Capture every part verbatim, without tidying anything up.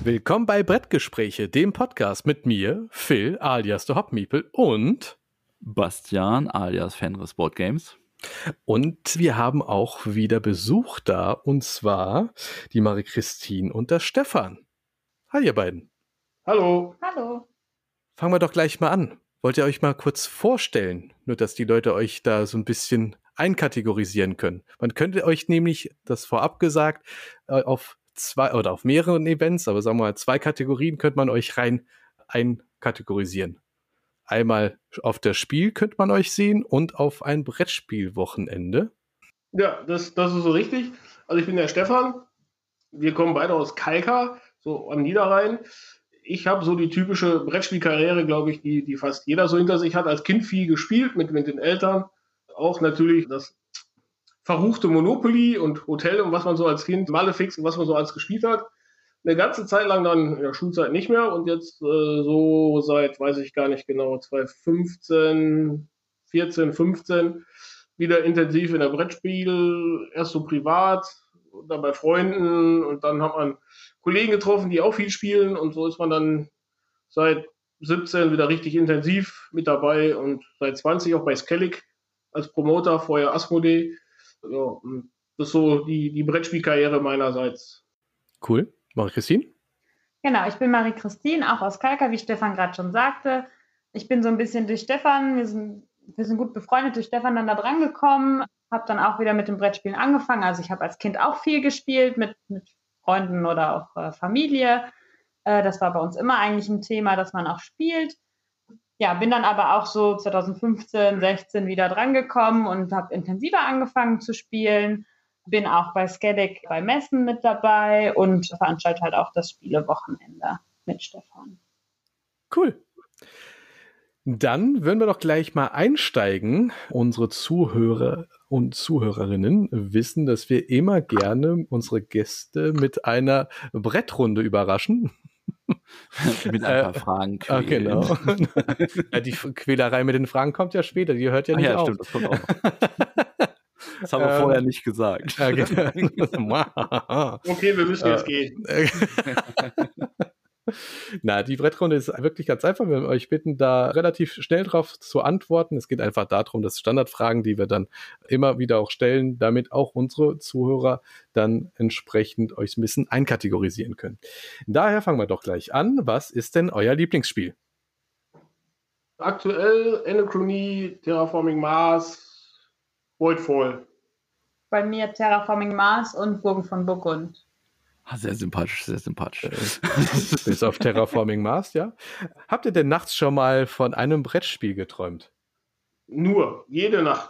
Willkommen bei Brettgespräche, dem Podcast mit mir, Phil alias The Hopmeeple und Bastian alias Fenris Board Games. Und wir haben auch wieder Besuch da, und zwar die Marie-Christine und der Stefan. Hi ihr beiden. Hallo. Hallo. Fangen wir doch gleich mal an. Wollt ihr euch mal kurz vorstellen, nur dass die Leute euch da so ein bisschen einkategorisieren können. Man könnte euch nämlich, das vorab gesagt, auf zwei oder auf mehreren Events, aber sagen wir mal zwei Kategorien könnte man euch rein einkategorisieren. Einmal auf das Spiel könnte man euch sehen und auf ein Brettspielwochenende. Ja, das, das ist so richtig. Also ich bin der Stefan. Wir kommen beide aus Kalka, so am Niederrhein. Ich habe so die typische Brettspielkarriere, glaube ich, die, die fast jeder so hinter sich hat. Als Kind viel gespielt mit, mit den Eltern. Auch natürlich das verruchte Monopoly und Hotel und was man so als Kind, Malefiz und was man so alles gespielt hat. Eine ganze Zeit lang dann in der Schulzeit nicht mehr und jetzt äh, so seit, weiß ich gar nicht genau, zwanzig fünfzehn, vierzehn, fünfzehn wieder intensiv in der Brettspiel, erst so privat, dann bei Freunden und dann hat man Kollegen getroffen, die auch viel spielen und so ist man dann seit siebzehn wieder richtig intensiv mit dabei und seit zwanzig auch bei Skellig als Promoter, vorher Asmodee. Ja, das ist so die, die Brettspielkarriere meinerseits. Cool. Marie-Christine? Genau, ich bin Marie-Christine, auch aus Kalka, wie Stefan gerade schon sagte. Ich bin so ein bisschen durch Stefan, wir sind, wir sind gut befreundet, durch Stefan dann da dran gekommen, habe dann auch wieder mit dem Brettspielen angefangen. Also ich habe als Kind auch viel gespielt mit, mit Freunden oder auch äh, Familie. Äh, das war bei uns immer eigentlich ein Thema, dass man auch spielt. Ja, bin dann aber auch so zwanzig fünfzehn, sechzehn wieder dran gekommen und habe intensiver angefangen zu spielen. Bin auch bei Skellig bei Messen mit dabei und veranstalte halt auch das Spielewochenende mit Stefan. Cool. Dann würden wir doch gleich mal einsteigen. Unsere Zuhörer und Zuhörerinnen wissen, dass wir immer gerne unsere Gäste mit einer Brettrunde überraschen. Mit ein paar Fragen quälen. Genau. Ja, die Quälerei mit den Fragen kommt ja später, die hört ja nicht Ach ja, auf. Stimmt, das kommt auch noch. Das haben wir ähm, vorher nicht gesagt. Okay, wir müssen jetzt gehen. Na, die Brettrunde ist wirklich ganz einfach. Wir euch bitten, da relativ schnell drauf zu antworten. Es geht einfach darum, dass Standardfragen, die wir dann immer wieder auch stellen, damit auch unsere Zuhörer dann entsprechend euch ein bisschen einkategorisieren können. Daher fangen wir doch gleich an. Was ist denn euer Lieblingsspiel? Aktuell Anachronie, Terraforming Mars, Voidfall. Bei mir Terraforming Mars und Burgen von Burgund. Sehr sympathisch, sehr sympathisch. Bis auf Terraforming Mars, ja. Habt ihr denn nachts schon mal von einem Brettspiel geträumt? Nur, jede Nacht.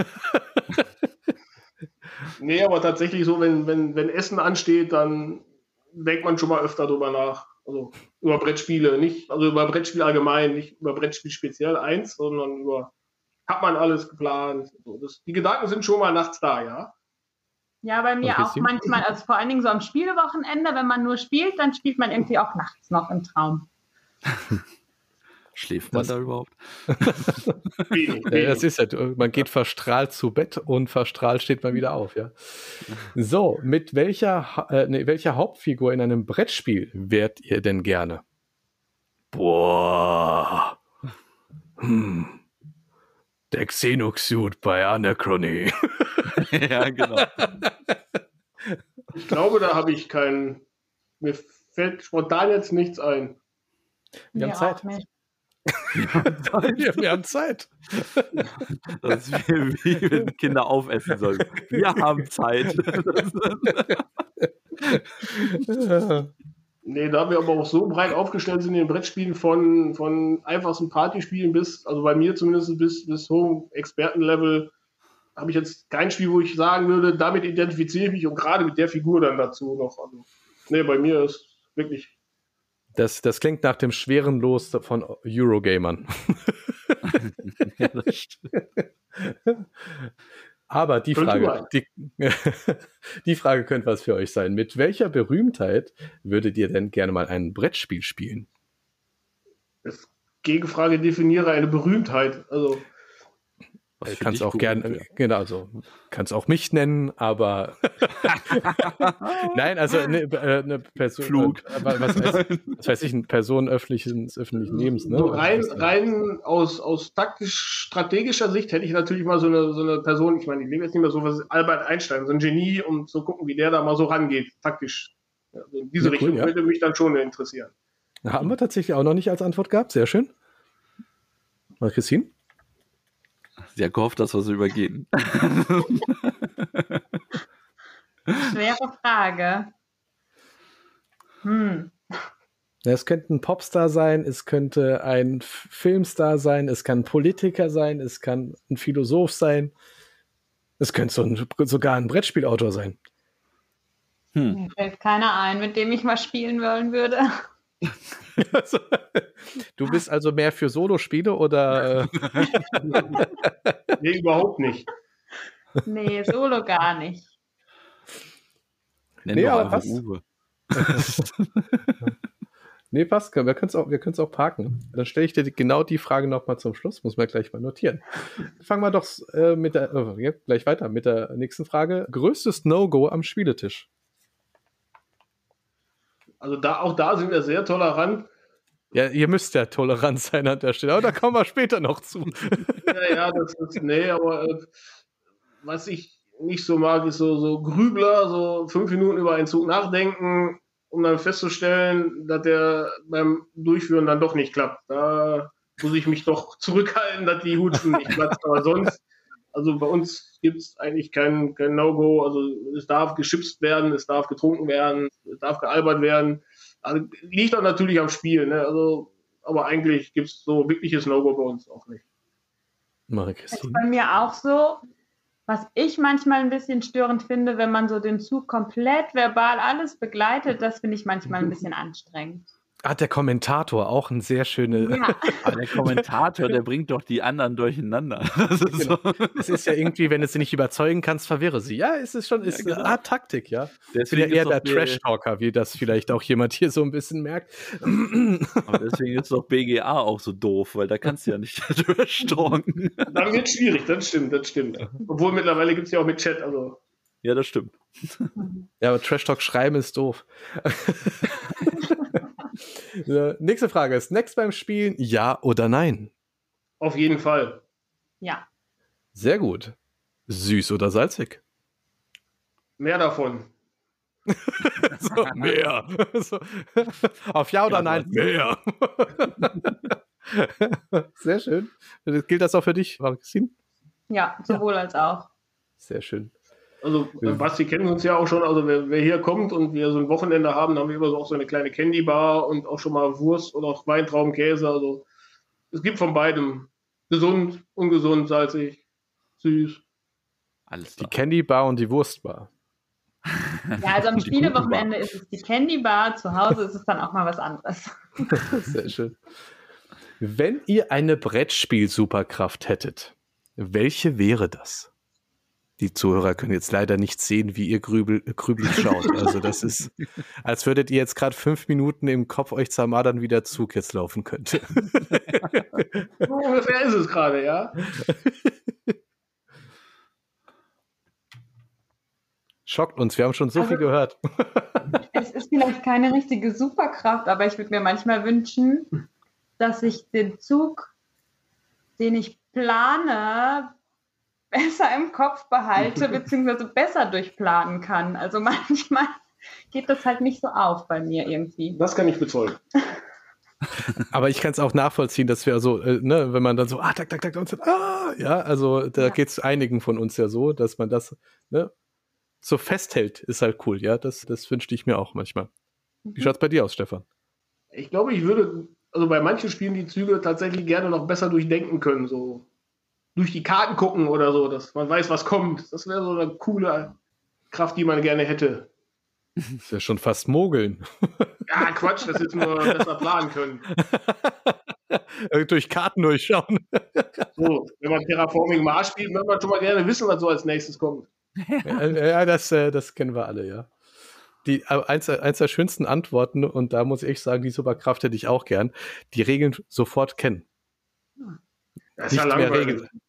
Nee, aber tatsächlich so, wenn, wenn, wenn Essen ansteht, dann denkt man schon mal öfter drüber nach. Also über Brettspiele, nicht, also über Brettspiel allgemein, nicht über Brettspiel speziell eins, sondern über, hat man alles geplant. So, das, die Gedanken sind schon mal nachts da, ja. Ja, bei mir auch manchmal, also vor allen Dingen so am Spielewochenende, wenn man nur spielt, dann spielt man irgendwie auch nachts noch im Traum. Schläft man das, da überhaupt? wenig, wenig. Ja, das ist ja, man geht verstrahlt zu Bett und verstrahlt steht man wieder auf, ja. So, mit welcher, äh, nee, welcher Hauptfigur in einem Brettspiel wärt ihr denn gerne? Boah. Hm. Der Xenosuit bei Anachronie. Ja, genau. Ich glaube, da habe ich keinen. Mir fällt spontan jetzt nichts ein. Wir haben Zeit. Wir haben Zeit. Wir, wir haben Zeit. Das ist wie, wie wenn Kinder aufessen sollen. Wir haben Zeit. Nee, da wir aber auch so breit aufgestellt sind in den Brettspielen von, von einfachsten Partyspielen bis, also bei mir zumindest bis, bis hohem Expertenlevel, habe ich jetzt kein Spiel, wo ich sagen würde, damit identifiziere ich mich und gerade mit der Figur dann dazu noch. Also, nee, bei mir ist wirklich. Das, das klingt nach dem schweren Los von Eurogamern. Ja, das stimmt. Aber die Frage, die, die Frage könnte was für euch sein. Mit welcher Berühmtheit würdet ihr denn gerne mal ein Brettspiel spielen? Das Gegenfrage definiere eine Berühmtheit. Also Was für Kannst dich auch gut gerne, wäre. genau, also kannst auch mich nennen, aber nein, also eine, äh, eine Person, Flug. Äh, was, heißt, was weiß ich, eine Person öffentlichen, öffentlichen Lebens, ne? So rein, Also, rein aus, aus taktisch-strategischer Sicht hätte ich natürlich mal so eine, so eine Person, ich meine, ich lebe jetzt nicht mehr so, was Albert Einstein, so ein Genie, um zu gucken, wie der da mal so rangeht, taktisch. Ja, also in diese Ja, cool, Richtung ja. würde mich dann schon interessieren. haben wir tatsächlich auch noch nicht als Antwort gehabt, sehr schön. Mal Christine? Sie hat gehofft, dass wir sie übergehen. Schwere Frage. Hm. Ja, es könnte ein Popstar sein, es könnte ein F- Filmstar sein, es kann ein Politiker sein, es kann ein Philosoph sein, es könnte so ein, sogar ein Brettspielautor sein. Hm. Mir fällt keiner ein, mit dem ich mal spielen wollen würde. Also, du bist also mehr für Solospiele oder? Äh, Nee, überhaupt nicht. Nee, Solo gar nicht. Nenn Nee, doch aber einfach was? Uwe. nee, passt, wir können es auch, wir können's auch parken. Dann stelle ich dir die, genau die Frage nochmal zum Schluss, muss man gleich mal notieren. Fangen wir doch äh, mit der, äh, ja, gleich weiter mit der nächsten Frage. Größtes No-Go am Spieletisch? Also da, auch da sind wir sehr tolerant. Ja, ihr müsst ja tolerant sein an der Stelle, aber da kommen wir später noch zu. Ja, ja, das ist, nee, aber äh, was ich nicht so mag, ist so, so Grübler, so fünf Minuten über einen Zug nachdenken, um dann festzustellen, dass der beim Durchführen dann doch nicht klappt. Da muss ich mich doch zurückhalten, dass die Hutschen nicht platzt, aber sonst, also bei uns gibt es eigentlich kein, kein No-Go, also es darf geschipst werden, es darf getrunken werden, es darf gealbert werden. Also liegt auch natürlich am Spiel, ne? Also, aber eigentlich gibt es so wirkliches No-Go bei uns auch nicht. Mache Das ist Christine. bei mir auch so. Was ich manchmal ein bisschen störend finde, wenn man so den Zug komplett verbal alles begleitet, das finde ich manchmal ein bisschen anstrengend. Ah, der Kommentator, auch ein sehr schöne. Ja, Aber der Kommentator, der bringt doch die anderen durcheinander. Das ist Genau. so. Es ist ja irgendwie, wenn du sie nicht überzeugen kannst, verwirre sie. Ja, es ist schon, ist Ja, genau. eine Art Taktik, ja. Ich bin ja Deswegen eher ist der doch B- Trash-Talker, wie das vielleicht auch jemand hier so ein bisschen merkt. Aber deswegen ist doch B G A auch so doof, weil da kannst du ja nicht durchstalken. Dann wird es schwierig, das stimmt, das stimmt. Obwohl mittlerweile gibt es ja auch mit Chat, also Ja, das stimmt. Ja, aber Trash-Talk schreiben ist doof. Ja, nächste Frage ist: Snacks beim Spielen, ja oder nein? auf jeden Fall. ja. Sehr gut. Süß oder salzig? Mehr davon. So, mehr. So. Auf ja oder Ja, nein? was? Mehr. Sehr schön. Gilt das auch für dich, Christine? Ja, sowohl als auch. Sehr schön. Also Ja. Basti kennt uns ja auch schon, also wer, wer hier kommt und wir so ein Wochenende haben, haben wir immer so auch so eine kleine Candy Bar und auch schon mal Wurst oder auch Weintraubenkäse. Also es gibt von beidem. Gesund, ungesund, salzig, süß. Alles Die da. Candy Bar und die Wurstbar. Ja, also am Die Spielewochenende ist es die Candy Bar, zu Hause ist es dann auch mal was anderes. Sehr schön. Wenn ihr eine Brettspiel-Superkraft hättet, welche wäre das? Die Zuhörer können jetzt leider nicht sehen, wie ihr grübel, grübelig schaut. Also das ist, als würdet ihr jetzt gerade fünf Minuten im Kopf euch zermadern, wie der Zug jetzt laufen könnte. So ungefähr ist es gerade, ja. Schockt uns, wir haben schon so Also- viel gehört. Es ist vielleicht keine richtige Superkraft, aber ich würde mir manchmal wünschen, dass ich den Zug, den ich plane, besser im Kopf behalte, beziehungsweise besser durchplanen kann. Also manchmal geht das halt nicht so auf bei mir irgendwie. Das kann ich bezeugen. Aber ich kann es auch nachvollziehen, dass wir so, äh, ne, wenn man dann so, ah, tak, tak, tak, und so, ah, ja, also da Ja. geht es einigen von uns ja so, dass man das, ne, so festhält, ist halt cool, ja, das, das wünschte ich mir auch manchmal. Wie schaut's bei dir aus, Stefan? Ich glaube, ich würde, also bei manchen Spielen die Züge tatsächlich gerne noch besser durchdenken können, so durch die Karten gucken oder so, dass man weiß, was kommt. Das wäre so eine coole Kraft, die man gerne hätte. Das ist ja schon fast Mogeln. Ja, Quatsch, das jetzt nur besser planen können. Durch Karten durchschauen. So, wenn man Terraforming Mars spielt, möchte man schon mal gerne wissen, was so als nächstes kommt. Ja, ja das, äh, das kennen wir alle, ja. Die, äh, eins, eins der schönsten Antworten, und da muss ich sagen, die Superkraft hätte ich auch gern, die Regeln sofort kennen. Das ist ja Nicht mehr langweilig. Regeln.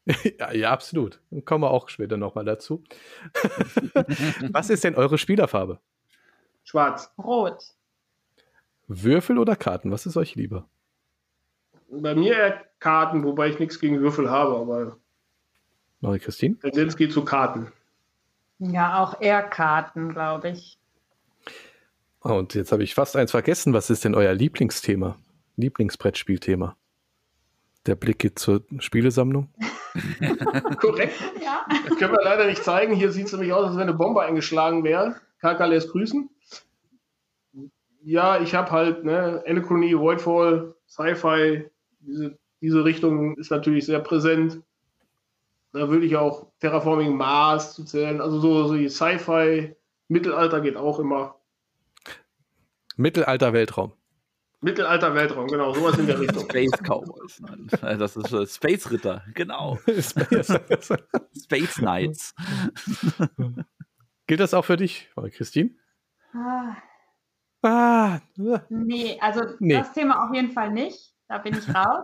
Ja, ja, absolut. Dann kommen wir auch später nochmal dazu. Was ist denn eure Spielerfarbe? Schwarz. Rot. Würfel oder Karten? Was ist euch lieber? Bei mir eher Karten, wobei ich nichts gegen Würfel habe, aber Marie-Christine? Tendenz geht zu Karten. Ja, auch eher Karten, glaube ich. Oh, und jetzt habe ich fast eins vergessen. Was ist denn euer Lieblingsthema? Lieblingsbrettspielthema? Der Blick geht zur Spielesammlung. Korrekt. Ja. Das können wir leider nicht zeigen. Hier sieht es nämlich aus, als wenn eine Bombe eingeschlagen wäre. K K lässt grüßen. Ja, ich habe halt ne, Anachrony, Voidfall, Sci-Fi. Diese, diese Richtung ist natürlich sehr präsent. Da würde ich auch Terraforming Mars zu zählen. Also so, so die Sci-Fi, Mittelalter geht auch immer. Mittelalter Weltraum. Mittelalter Weltraum, genau, sowas in der Richtung. Space Cowboys. Nein, das ist äh, Space Ritter, genau. Space. Space Knights. Gilt das auch für dich, Christine? Ah, Ah, nee, also Nee. das Thema auf jeden Fall nicht. Da bin ich raus.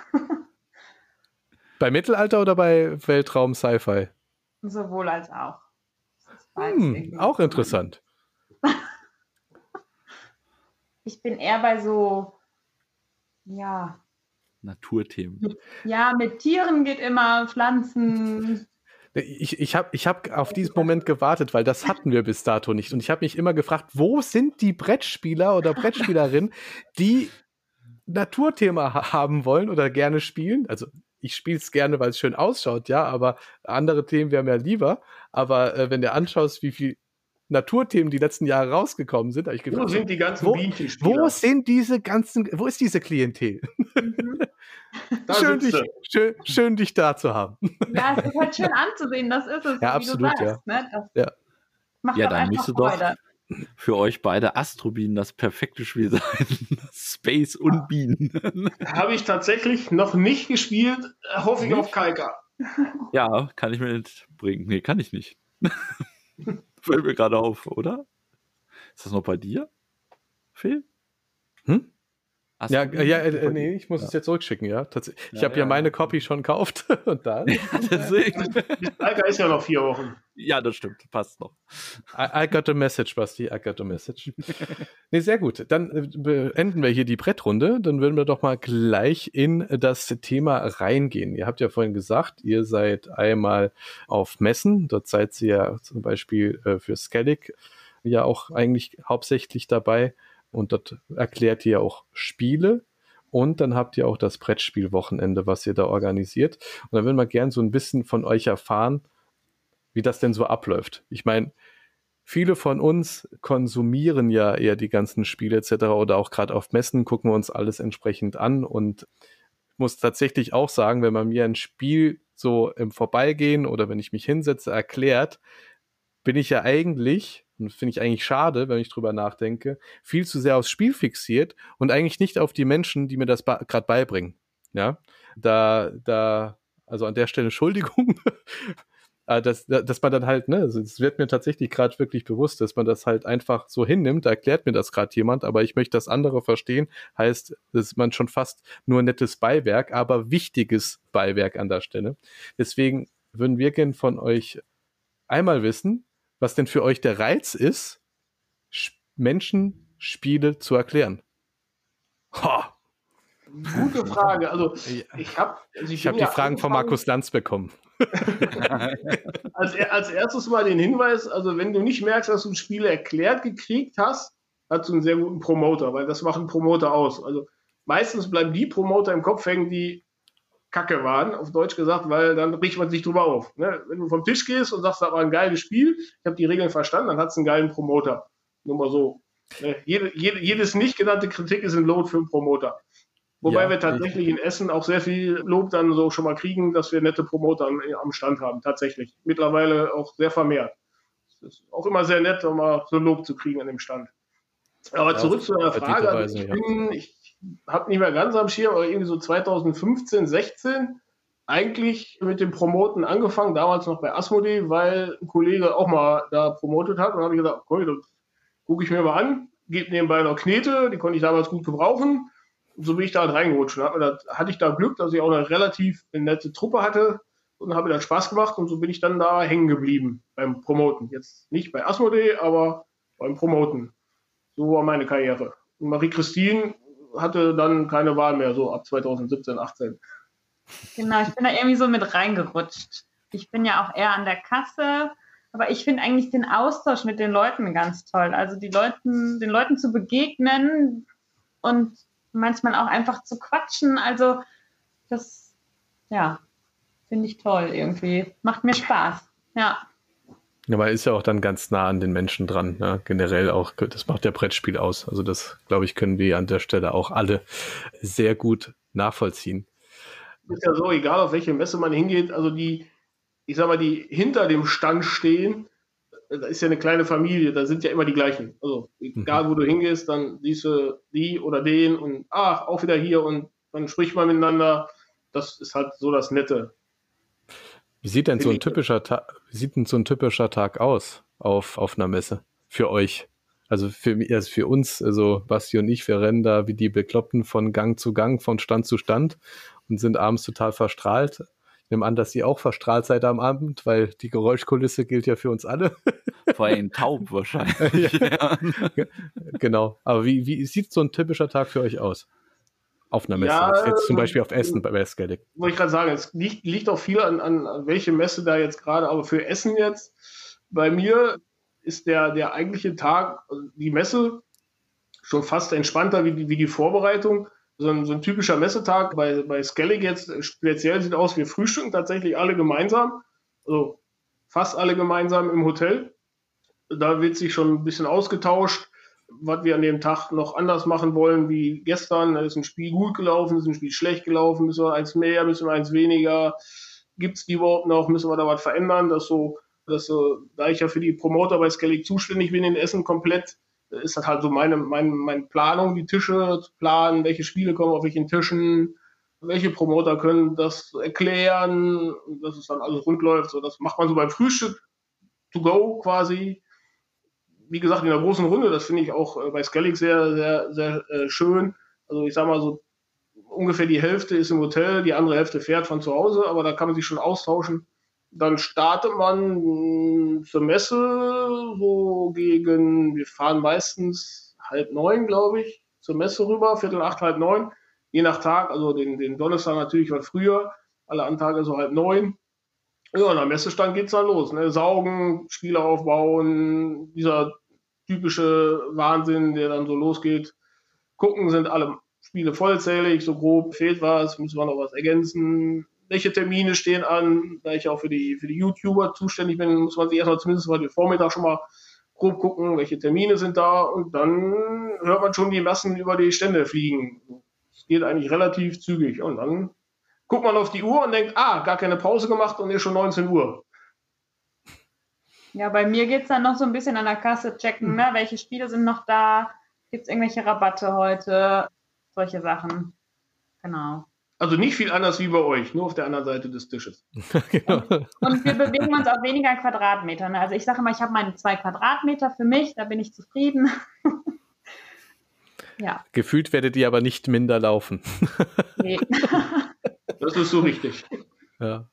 bei Mittelalter oder bei Weltraum Sci-Fi? Sowohl als auch. Das ist beides Hm, irgendwie auch so interessant. Ich bin eher bei so, ja, Naturthemen. ja, mit Tieren geht immer, Pflanzen. Ich, ich habe ich hab auf diesen Moment gewartet, weil das hatten wir bis dato nicht. Und ich habe mich immer gefragt, wo sind die Brettspieler oder Brettspielerinnen, die Naturthema ha- haben wollen oder gerne spielen? Also ich spiele es gerne, weil es schön ausschaut, ja, aber andere Themen wären mir lieber. Aber äh, wenn du anschaust, wie viel Naturthemen die letzten Jahre rausgekommen sind, habe ich Wo gefragt, sind die ganzen wo, Bienchenspieler? wo sind diese ganzen, wo ist diese Klientel? Mhm. Da Schön sitzt dich, schön, schön, dich da zu haben. Ja, es ist halt schön anzusehen, das ist es, Ja, wie absolut, du sagst. Ne? Das Ja. macht Ja, doch dann einfach müsste doch Freude. für euch beide Astrobienen das perfekte Spiel sein. Space und Bienen. Habe ich tatsächlich noch nicht gespielt, hoffe ich Nicht? auf Kalka. Ja, kann ich mir nicht bringen. Nee, kann ich nicht. Fällt mir gerade auf, oder? Ist das noch bei dir, Phil? Hm? Ja, Astrobienen? ja, äh, Bei dir? nee, ich muss Ja. es jetzt zurückschicken, ja. Tats- Ich Ja, habe ja ja, meine ja. Copy schon gekauft und dann. Deswegen. Kalka ist ja noch vier Wochen. Ja, das stimmt. Passt noch. I, I got a message, Basti, I got a message. Nee, sehr gut. Dann äh, beenden wir hier die Brettrunde. Dann würden wir doch mal gleich in das Thema reingehen. Ihr habt ja vorhin gesagt, ihr seid einmal auf Messen. Dort seid ihr ja zum Beispiel äh, für Skellig ja auch eigentlich hauptsächlich dabei. Und dort erklärt ihr auch Spiele. Und dann habt ihr auch das Brettspielwochenende, was ihr da organisiert. Und dann würden wir gern so ein bisschen von euch erfahren, wie das denn so abläuft. Ich meine, viele von uns konsumieren ja eher die ganzen Spiele et cetera oder auch gerade auf Messen gucken wir uns alles entsprechend an und ich muss tatsächlich auch sagen, wenn man mir ein Spiel so im Vorbeigehen oder wenn ich mich hinsetze erklärt, bin ich ja eigentlich, und das finde ich eigentlich schade, wenn ich drüber nachdenke, viel zu sehr aufs Spiel fixiert und eigentlich nicht auf die Menschen, die mir das ba- gerade beibringen. Ja, da, da, also an der Stelle Entschuldigung, äh, dass, dass man dann halt, ne, also es wird mir tatsächlich gerade wirklich bewusst, dass man das halt einfach so hinnimmt, da erklärt mir das gerade jemand, aber ich möchte das andere verstehen, heißt, das ist man schon fast nur nettes Beiwerk, aber wichtiges Beiwerk an der Stelle. Deswegen würden wir gern von euch einmal wissen, was denn für euch der Reiz ist, Sch- Menschen Spiele zu erklären. Ha! Gute Frage. Also ich habe also Ich habe die Fragen von Markus Lanz bekommen. Als, als erstes mal den Hinweis, also wenn du nicht merkst, dass du ein Spiel erklärt gekriegt hast, hast du einen sehr guten Promoter, weil das machen Promoter aus. Also meistens bleiben die Promoter im Kopf hängen, die Kacke waren, auf Deutsch gesagt, weil dann riecht man sich drüber auf. Ne? Wenn du vom Tisch gehst und sagst, das war ein geiles Spiel, ich habe die Regeln verstanden, dann hat es einen geilen Promoter. Nur mal so. Ne? Jede, jede, jedes nicht genannte Kritik ist ein Lob für einen Promoter. Wobei Ja, wir tatsächlich in Essen auch sehr viel Lob dann so schon mal kriegen, dass wir nette Promoter am, am Stand haben, tatsächlich. Mittlerweile auch sehr vermehrt. Es ist auch immer sehr nett, mal so Lob zu kriegen an dem Stand. Aber Ja, zurück zu deiner Frage. Also ich ja. bin, ich habe nicht mehr ganz am Schirm, aber irgendwie so zweitausendfünfzehn, sechzehn eigentlich mit dem Promoten angefangen, damals noch bei Asmodee, weil ein Kollege auch mal da promotet hat. Und dann habe ich gesagt, okay, das gucke ich mir mal an, gebe nebenbei noch Knete, die konnte ich damals gut gebrauchen. Und so bin ich da halt reingerutscht. Und hatte ich da Glück, dass ich auch eine relativ nette Truppe hatte und habe dann Spaß gemacht und so bin ich dann da hängen geblieben beim Promoten. Jetzt nicht bei Asmodee, aber beim Promoten. So war meine Karriere. Und Marie-Christine hatte dann keine Wahl mehr, so ab zwanzig siebzehn, achtzehn. Genau, ich bin da irgendwie so mit reingerutscht. Ich bin ja auch eher an der Kasse, aber ich finde eigentlich den Austausch mit den Leuten ganz toll. Also die Leuten, den Leuten zu begegnen und manchmal auch einfach zu quatschen. Also das, ja, finde ich toll irgendwie. Macht mir Spaß, ja. Ja, man ist ja auch dann ganz nah an den Menschen dran, ne? Generell auch, das macht ja Brettspiel aus. Also das, glaube ich, können wir an der Stelle auch alle sehr gut nachvollziehen. Ist ja so, egal auf welche Messe man hingeht, also die, ich sag mal, die hinter dem Stand stehen, da ist ja eine kleine Familie, da sind ja immer die gleichen. Also egal, wo du hingehst, dann siehst du die oder den und ach, auch wieder hier und dann spricht man miteinander. Das ist halt so das Nette. Wie sieht denn so ein typischer Tag, wie sieht denn so ein typischer Tag aus auf, auf einer Messe für euch? Also für, also für uns, also Basti und ich, wir rennen da wie die Bekloppten von Gang zu Gang, von Stand zu Stand und sind abends total verstrahlt. Ich nehme an, dass ihr auch verstrahlt seid am Abend, weil die Geräuschkulisse gilt ja für uns alle. Vor allem taub wahrscheinlich. Ja. Genau. Aber wie, wie sieht so ein typischer Tag für euch aus? Auf einer Messe. Ja, jetzt zum Beispiel auf Essen bei Westgaelic. Wollte ich gerade sagen, es liegt, liegt auch viel an, an, an welche Messe da jetzt gerade, aber für Essen jetzt, bei mir ist der, der eigentliche Tag, also die Messe, schon fast entspannter wie die, wie die Vorbereitung. So ein, so ein typischer Messetag bei, bei Skellig jetzt speziell sieht aus, wir frühstücken tatsächlich alle gemeinsam, also fast alle gemeinsam im Hotel. Da wird sich schon ein bisschen ausgetauscht, was wir an dem Tag noch anders machen wollen wie gestern. Da ist ein Spiel gut gelaufen, ist ein Spiel schlecht gelaufen, müssen wir eins mehr, müssen wir eins weniger, gibt es die überhaupt noch, müssen wir da was verändern, dass so, dass so, da ich ja für die Promoter bei Skellig zuständig bin in Essen komplett, ist das halt so meine, meine, meine Planung, die Tische zu planen, welche Spiele kommen auf welchen Tischen, welche Promoter können das erklären, dass es dann alles rund läuft. So, das macht man so beim Frühstück to go quasi. Wie gesagt, in der großen Runde, das finde ich auch bei Skellig sehr, sehr, sehr äh, schön. Also ich sag mal so, ungefähr die Hälfte ist im Hotel, die andere Hälfte fährt von zu Hause, aber da kann man sich schon austauschen. Dann startet man mh, zur Messe so gegen, wir fahren meistens halb neun, glaube ich, zur Messe rüber, viertel acht, halb neun, je nach Tag, also den, den Donnerstag natürlich was früher, alle anderen Tage so halb neun. Ja, und am Messestand geht es dann los. Ne? Saugen, Spiele aufbauen, dieser typische Wahnsinn, der dann so losgeht. Gucken, sind alle Spiele vollzählig, so grob, fehlt was, müssen wir noch was ergänzen. Welche Termine stehen an? Da ich auch für die, für die YouTuber zuständig bin, muss man sich erstmal zumindest heute Vormittag schon mal grob gucken, welche Termine sind da. Und dann hört man schon die Massen über die Stände fliegen. Es geht eigentlich relativ zügig. Und dann guckt man auf die Uhr und denkt, ah, gar keine Pause gemacht und ist schon neunzehn Uhr. Ja, bei mir geht es dann noch so ein bisschen an der Kasse checken, ne? Welche Spiele sind noch da, gibt es irgendwelche Rabatte heute, solche Sachen. Genau. Also nicht viel anders wie bei euch, nur auf der anderen Seite des Tisches. Genau. Und, und wir bewegen uns auf weniger Quadratmeter. Ne? Also ich sage immer, ich habe meine zwei Quadratmeter für mich, da bin ich zufrieden. Ja. Gefühlt werdet ihr aber nicht minder laufen. Nee. Das ist so richtig. Ja.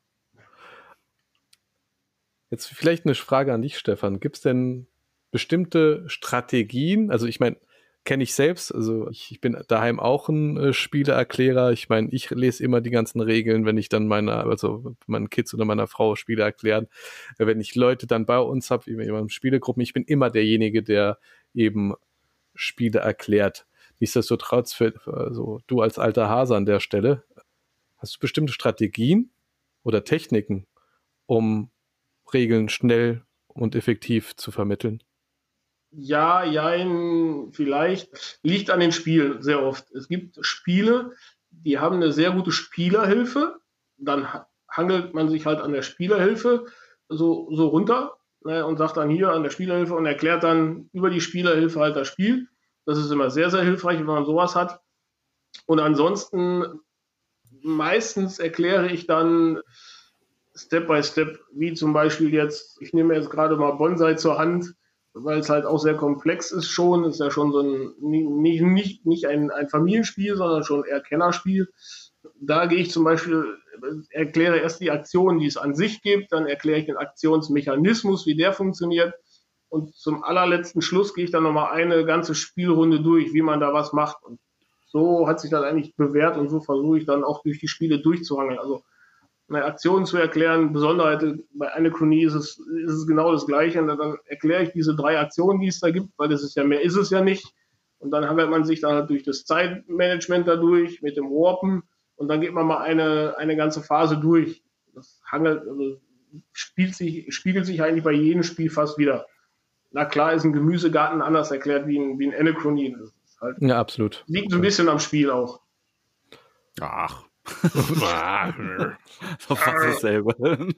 Jetzt vielleicht eine Frage an dich, Stefan. Gibt es denn bestimmte Strategien? Also ich meine, kenne ich selbst. Also ich, ich bin daheim auch ein äh, Spieleerklärer. Ich meine, ich lese immer die ganzen Regeln, wenn ich dann meiner, also meinen Kids oder meiner Frau Spiele erklären. Wenn ich Leute dann bei uns habe, in Spielegruppen, ich bin immer derjenige, der eben Spiele erklärt. Nichtsdestotrotz, für, also du als alter Hase an der Stelle, hast du bestimmte Strategien oder Techniken, um Regeln schnell und effektiv zu vermitteln? Ja, jein, vielleicht. Liegt an den Spielen sehr oft. Es gibt Spiele, die haben eine sehr gute Spielerhilfe. Dann hangelt man sich halt an der Spielerhilfe so, so runter, ne, und sagt dann hier an der Spielerhilfe und erklärt dann über die Spielerhilfe halt das Spiel. Das ist immer sehr, sehr hilfreich, wenn man sowas hat. Und ansonsten meistens erkläre ich dann Step by Step, wie zum Beispiel jetzt, ich nehme jetzt gerade mal Bonsai zur Hand, weil es halt auch sehr komplex ist schon, ist ja schon so ein, nicht, nicht, nicht ein, ein Familienspiel, sondern schon eher Kennerspiel. Da gehe ich zum Beispiel erkläre erst die Aktion, die es an sich gibt, dann erkläre ich den Aktionsmechanismus, wie der funktioniert. Und zum allerletzten Schluss gehe ich dann nochmal eine ganze Spielrunde durch, wie man da was macht. Und so hat sich das eigentlich bewährt und so versuche ich dann auch durch die Spiele durchzuhangeln. Also eine Aktion zu erklären, Besonderheit bei Anachronie ist es, ist es genau das Gleiche. Und dann erkläre ich diese drei Aktionen, die es da gibt, weil das ist ja mehr ist es ja nicht. Und dann hangelt man sich dann halt durch das Zeitmanagement dadurch mit dem Warpen und dann geht man mal eine, eine ganze Phase durch. Das hangelt, also spielt sich, spiegelt sich eigentlich bei jedem Spiel fast wieder. Na klar ist ein Gemüsegarten anders erklärt wie ein, wie ein Anachronie. Das ist halt, ja, absolut. Liegt ein bisschen am Spiel auch. Ach. So fast dasselbe.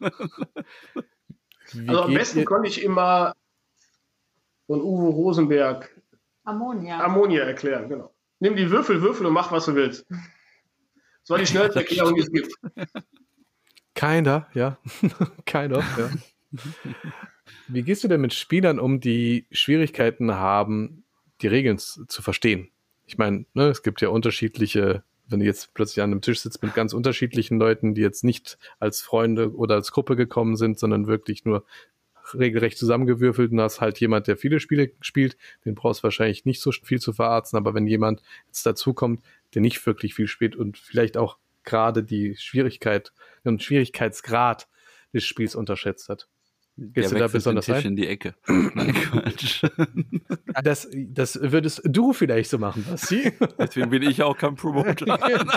Also am besten konnte ich immer von Uwe Rosenberg Ammonia. Ammonia erklären, genau. Nimm die Würfel, Würfel und mach, was du willst. Das war die schnellste Erklärung, die es gibt. Keiner, ja. Keiner, ja. Wie gehst du denn mit Spielern um, die Schwierigkeiten haben, die Regeln zu verstehen? Ich meine, ne, es gibt ja unterschiedliche, wenn du jetzt plötzlich an einem Tisch sitzt mit ganz unterschiedlichen Leuten, die jetzt nicht als Freunde oder als Gruppe gekommen sind, sondern wirklich nur regelrecht zusammengewürfelt und hast halt jemand, der viele Spiele spielt, den brauchst du wahrscheinlich nicht so viel zu verarzen, aber wenn jemand jetzt dazukommt, der nicht wirklich viel spielt und vielleicht auch gerade die Schwierigkeit und Schwierigkeitsgrad des Spiels unterschätzt hat. Gehst du da besonders den Tisch ein? in die Ecke. Nein, Quatsch. Das, das würdest du vielleicht so machen, Basti. Deswegen bin ich auch kein Promoter.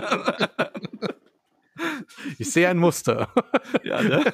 Ich sehe ein Muster. Ja, ne?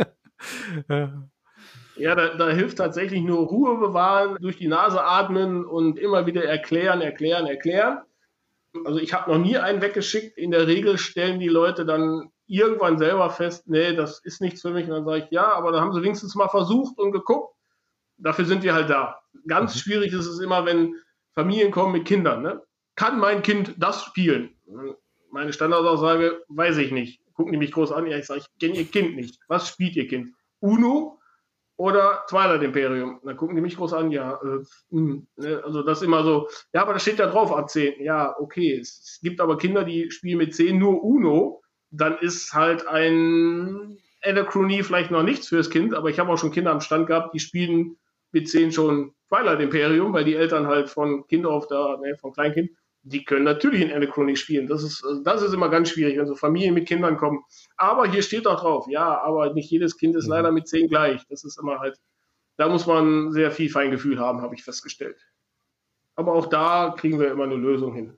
Ja, da, da hilft tatsächlich nur Ruhe bewahren, durch die Nase atmen und immer wieder erklären, erklären, erklären. Also ich habe noch nie einen weggeschickt. In der Regel stellen die Leute dann irgendwann selber fest, nee, das ist nichts für mich. Und dann sage ich, ja, aber da haben sie wenigstens mal versucht und geguckt. Dafür sind wir halt da. Ganz mhm. schwierig ist es immer, wenn Familien kommen mit Kindern. Ne? Kann mein Kind das spielen? Meine Standardaussage, weiß ich nicht. Gucken die mich groß an. Ja, ich sage, ich kenne ihr Kind nicht. Was spielt ihr Kind? Uno oder Twilight Imperium? Dann gucken die mich groß an. Ja, äh, mh, also das ist immer so. Ja, aber da steht ja drauf ab zehn. Ja, okay. Es gibt aber Kinder, die spielen mit zehn nur Uno. Dann ist halt ein Anachronie vielleicht noch nichts fürs Kind, aber ich habe auch schon Kinder am Stand gehabt, die spielen mit zehn schon Twilight Imperium, weil die Eltern halt von Kind auf da, ne, von Kleinkind, die können natürlich in Anachronie spielen. Das ist, das ist immer ganz schwierig, wenn so Familien mit Kindern kommen. Aber hier steht auch drauf, ja, aber nicht jedes Kind ist leider mit zehn gleich. Das ist immer halt, da muss man sehr viel Feingefühl haben, habe ich festgestellt. Aber auch da kriegen wir immer eine Lösung hin.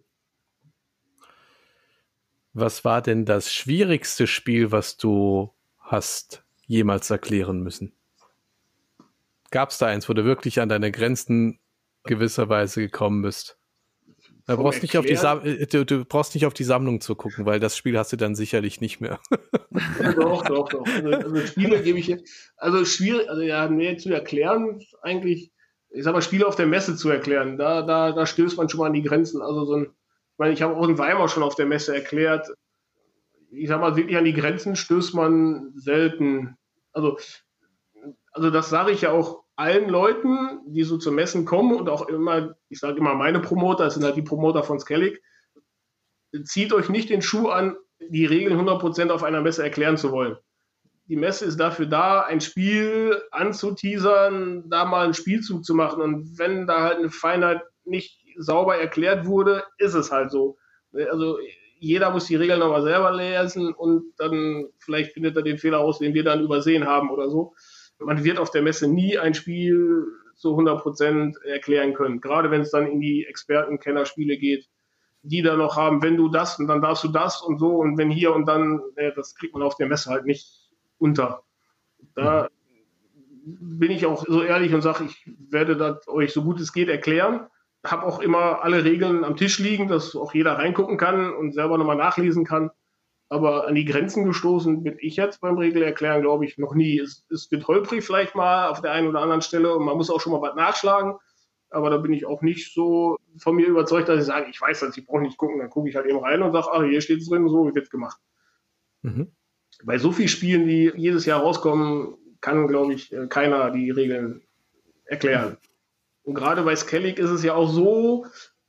Was war denn das schwierigste Spiel, was du hast jemals erklären müssen? Gab es da eins, wo du wirklich an deine Grenzen gewisserweise gekommen bist? Da brauchst nicht auf die Sam- du, du brauchst nicht auf die Sammlung zu gucken, weil das Spiel hast du dann sicherlich nicht mehr. Doch, doch, doch. Also, also Spiele gebe ich jetzt, also schwierig, also ja, mehr zu erklären, eigentlich, ich sag mal, Spiele auf der Messe zu erklären, da, da, da stößt man schon mal an die Grenzen. Also so ein Ich meine, ich habe auch in Weimar schon auf der Messe erklärt, ich sag mal, wirklich an die Grenzen stößt man selten. Also, also das sage ich ja auch allen Leuten, die so zu Messen kommen und auch immer, ich sage immer meine Promoter, das sind halt die Promoter von Skellig, zieht euch nicht den Schuh an, die Regeln hundert Prozent auf einer Messe erklären zu wollen. Die Messe ist dafür da, ein Spiel anzuteasern, da mal einen Spielzug zu machen und wenn da halt eine Feinheit nicht sauber erklärt wurde, ist es halt so. Also jeder muss die Regeln nochmal selber lesen und dann vielleicht findet er den Fehler aus, den wir dann übersehen haben oder so. Man wird auf der Messe nie ein Spiel zu hundert Prozent erklären können, gerade wenn es dann in die Experten-Kennerspiele geht, die da noch haben, wenn du das und dann darfst du das und so und wenn hier und dann, äh, das kriegt man auf der Messe halt nicht unter. Da bin ich auch so ehrlich und sage, ich werde das euch so gut es geht erklären. Habe auch immer alle Regeln am Tisch liegen, dass auch jeder reingucken kann und selber nochmal nachlesen kann. Aber an die Grenzen gestoßen bin ich jetzt beim Regelerklären, glaube ich, noch nie. Es, es wird holprig vielleicht mal auf der einen oder anderen Stelle und man muss auch schon mal was nachschlagen. Aber da bin ich auch nicht so von mir überzeugt, dass ich sage, ich weiß das, ich brauche nicht gucken. Dann gucke ich halt eben rein und sage, ach, hier steht es drin, so wird gemacht. Mhm. Bei so vielen Spielen, die jedes Jahr rauskommen, kann, glaube ich, keiner die Regeln erklären. Und gerade bei Skellig ist es ja auch so,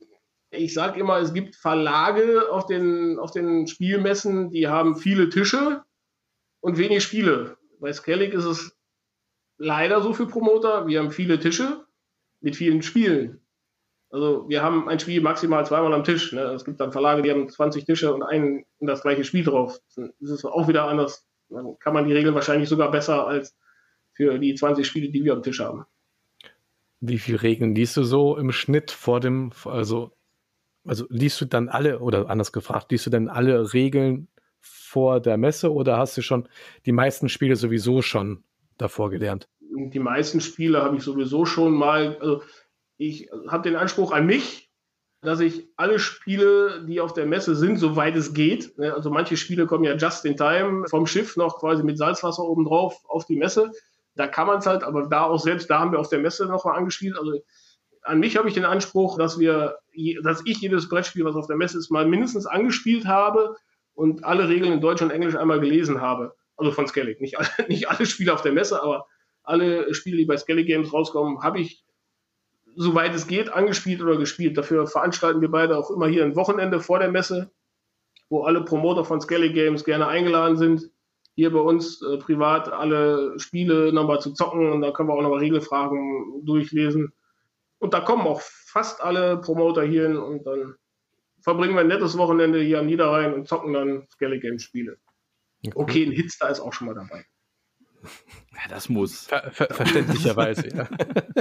Ich sage immer, es gibt Verlage auf den, auf den Spielmessen, die haben viele Tische und wenig Spiele. Bei Skellig ist es leider so für Promoter, wir haben viele Tische mit vielen Spielen. Also wir haben ein Spiel maximal zweimal am Tisch. Ne? Es gibt dann Verlage, die haben zwanzig Tische und ein und das gleiche Spiel drauf. Das ist auch wieder anders. Dann kann man die Regeln wahrscheinlich sogar besser als für die zwanzig Spiele, die wir am Tisch haben. Wie viele Regeln liest du so im Schnitt vor dem, also, also liest du dann alle, oder anders gefragt, liest du dann alle Regeln vor der Messe oder hast du schon die meisten Spiele sowieso schon davor gelernt? Die meisten Spiele habe ich sowieso schon mal, also ich habe den Anspruch an mich, dass ich alle Spiele, die auf der Messe sind, soweit es geht, ne, also manche Spiele kommen ja just in time vom Schiff noch quasi mit Salzwasser oben drauf auf die Messe, da kann man es halt, aber da auch selbst, da haben wir auf der Messe noch mal angespielt, also an mich habe ich den Anspruch, dass wir, dass ich jedes Brettspiel, was auf der Messe ist, mal mindestens angespielt habe und alle Regeln in Deutsch und Englisch einmal gelesen habe, also von Skellig, nicht alle, nicht alle Spiele auf der Messe, aber alle Spiele, die bei Skellig Games rauskommen, habe ich soweit es geht, angespielt oder gespielt. Dafür veranstalten wir beide auch immer hier ein Wochenende vor der Messe, wo alle Promoter von Skellig Games gerne eingeladen sind, hier bei uns äh, privat alle Spiele nochmal zu zocken und da können wir auch nochmal Regelfragen durchlesen. Und da kommen auch fast alle Promoter hier hin und dann verbringen wir ein nettes Wochenende hier am Niederrhein und zocken dann Skellig Games Spiele. Okay, ein Hitster ist auch schon mal dabei. Ja, das muss. Ver ver verständlicherweise, ja.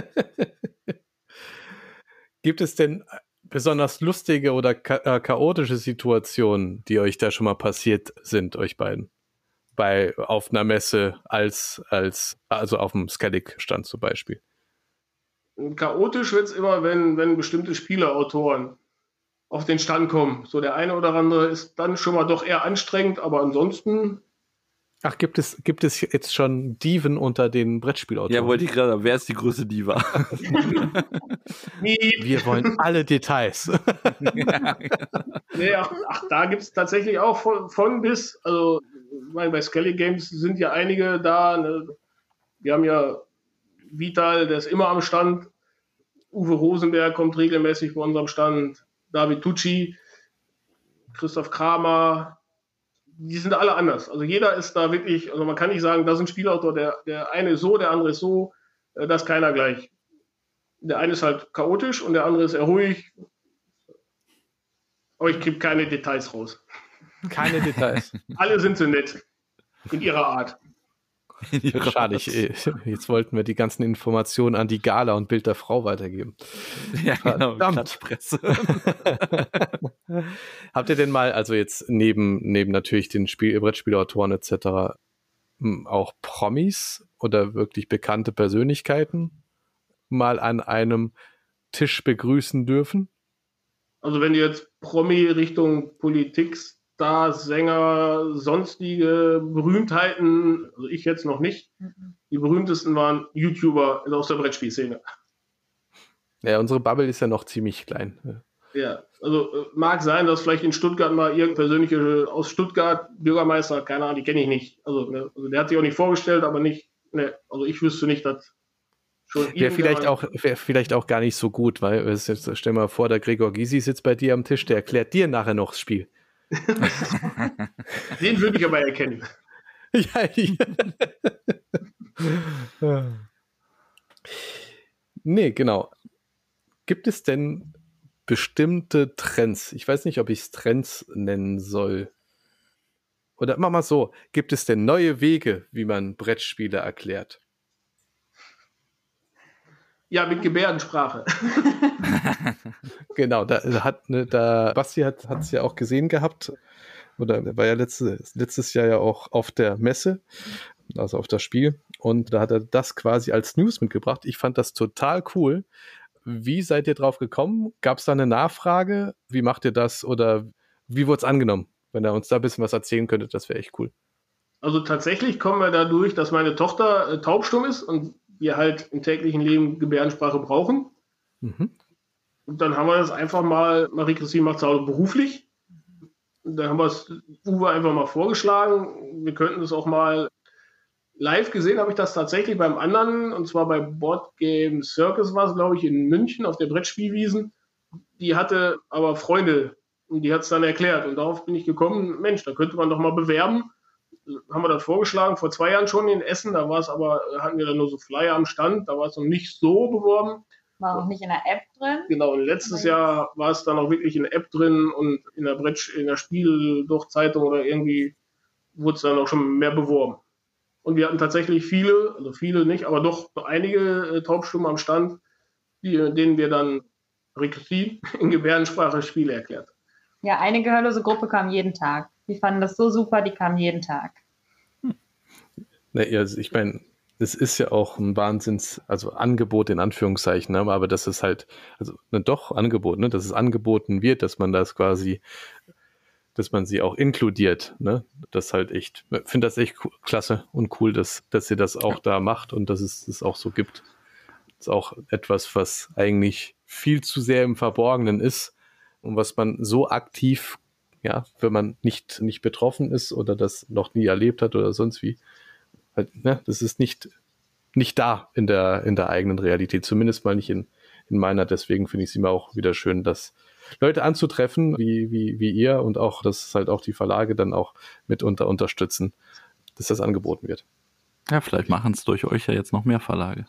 Gibt es denn besonders lustige oder cha äh, chaotische Situationen, die euch da schon mal passiert sind, euch beiden? Bei, auf einer Messe als, als also auf dem Skellig-Stand zum Beispiel. Chaotisch wird es immer, wenn, wenn bestimmte Spieleautoren auf den Stand kommen. So der eine oder andere ist dann schon mal doch eher anstrengend, aber ansonsten... Ach, gibt es, gibt es jetzt schon Diven unter den Brettspielautoren? Ja, wollte ich gerade, wer ist die größte Diva? Wir wollen alle Details. Nee, ach, ach, da gibt es tatsächlich auch von, von bis, also ich meine, bei Skellig Games sind ja einige da, ne? Wir haben ja Vital, der ist immer am Stand, Uwe Rosenberg kommt regelmäßig bei unserem Stand, David Tucci, Christoph Kramer, die sind alle anders. Also jeder ist da wirklich, also man kann nicht sagen, da ist ein Spielautor, der, der eine ist so, der andere ist so, äh, das ist keiner gleich. Der eine ist halt chaotisch und der andere ist eher ruhig. Aber ich kriege keine Details raus. Keine Details. Alle sind so nett. In ihrer Art. In ihrer Schade, ich, jetzt wollten wir die ganzen Informationen an die Gala und Bild der Frau weitergeben. Ja, genau. Klatschpresse. Habt ihr denn mal, also jetzt neben, neben natürlich den Spiel, Brettspielautoren et cetera, auch Promis oder wirklich bekannte Persönlichkeiten mal an einem Tisch begrüßen dürfen? Also wenn du jetzt Promi Richtung Politik, Stars, Sänger, sonstige Berühmtheiten, also ich jetzt noch nicht, die berühmtesten waren YouTuber aus der Brettspielszene. Ja, unsere Bubble ist ja noch ziemlich klein. Ja, also mag sein, dass vielleicht in Stuttgart mal irgendein persönlicher aus Stuttgart, Bürgermeister, keine Ahnung, die kenne ich nicht. Also, ne, also der hat sich auch nicht vorgestellt, aber nicht, ne, also ich wüsste nicht, dass schon Wäre vielleicht auch, wäre vielleicht auch gar nicht so gut, weil jetzt, stell mal vor, der Gregor Gysi sitzt bei dir am Tisch, der erklärt dir nachher noch das Spiel. Den würde ich aber erkennen. Ja, ja. Nee, genau. Gibt es denn bestimmte Trends? Ich weiß nicht, ob ich es Trends nennen soll. Oder mach mal so, gibt es denn neue Wege, wie man Brettspiele erklärt? Ja, mit Gebärdensprache. Genau, da hat ne, da Basti hat es ja auch gesehen gehabt, oder er war ja letztes, letztes Jahr ja auch auf der Messe, also auf das Spiel, und da hat er das quasi als News mitgebracht. Ich fand das total cool. Wie seid ihr drauf gekommen? Gab es da eine Nachfrage? Wie macht ihr das? Oder wie wurde es angenommen? Wenn er uns da ein bisschen was erzählen könnte, das wäre echt cool. Also tatsächlich kommen wir dadurch, dass meine Tochter äh, taubstumm ist und wir halt im täglichen Leben Gebärdensprache brauchen. Mhm. Und dann haben wir das einfach mal, Marie-Christine macht es auch beruflich. Und dann haben wir es Uwe einfach mal vorgeschlagen. Wir könnten es auch mal live gesehen, habe ich das tatsächlich beim anderen, und zwar bei Board Game Circus war es, glaube ich, in München auf der Brettspielwiesen. die hatte aber Freunde und die hat es dann erklärt. Und darauf bin ich gekommen, Mensch, da könnte man doch mal bewerben. Haben wir das vorgeschlagen, vor zwei Jahren schon in Essen, da war es aber, hatten wir dann nur so Flyer am Stand, da war es noch nicht so beworben. War auch nicht in der App drin. Genau, und letztes Jahr war es dann auch wirklich in der App drin und in der Bretsch, in der Spiel-Doch-Zeitung oder irgendwie wurde es dann auch schon mehr beworben. Und wir hatten tatsächlich viele, also viele nicht, aber doch einige äh, Taubstummen am Stand, die, denen wir dann rekursiv in Gebärdensprache Spiele erklärt. Ja, eine gehörlose Gruppe kam jeden Tag. Die fanden das so super, die kamen jeden Tag. Na, also ich meine, es ist ja auch ein Wahnsinns, also Angebot in Anführungszeichen, ne? Aber das ist halt, also ne, doch Angebot, ne? Dass es angeboten wird, dass man das quasi, dass man sie auch inkludiert, ne? Das halt echt, ich finde das echt klasse und cool, dass, dass ihr das auch da macht und dass es es auch so gibt. Das ist auch etwas, was eigentlich viel zu sehr im Verborgenen ist und was man so aktiv, ja, wenn man nicht, nicht betroffen ist oder das noch nie erlebt hat oder sonst wie, halt, ne, das ist nicht, nicht da in der, in der eigenen Realität, zumindest mal nicht in, in meiner. Deswegen finde ich es immer auch wieder schön, dass Leute anzutreffen, wie, wie, wie ihr und auch, dass halt auch die Verlage dann auch mitunter unterstützen, dass das angeboten wird. Ja, vielleicht machen es durch euch ja jetzt noch mehr Verlage.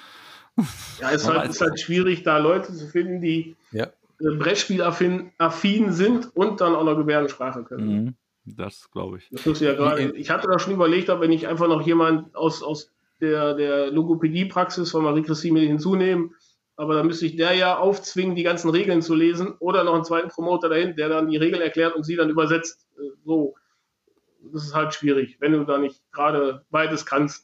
Ja, es ist halt, ist halt schwierig, da Leute zu finden, die ja. Brettspielaffin affin sind und dann auch noch Gebärdensprache können. Mhm, das glaube ich. Das ist ja gerade. Ich hatte da schon überlegt, ob wenn ich einfach noch jemand aus, aus der, der Logopädie-Praxis von Marie-Christine mit hinzunehmen, aber dann müsste ich der ja aufzwingen, die ganzen Regeln zu lesen oder noch einen zweiten Promoter dahin, der dann die Regeln erklärt und sie dann übersetzt. So. Das ist halt schwierig, wenn du da nicht gerade beides kannst.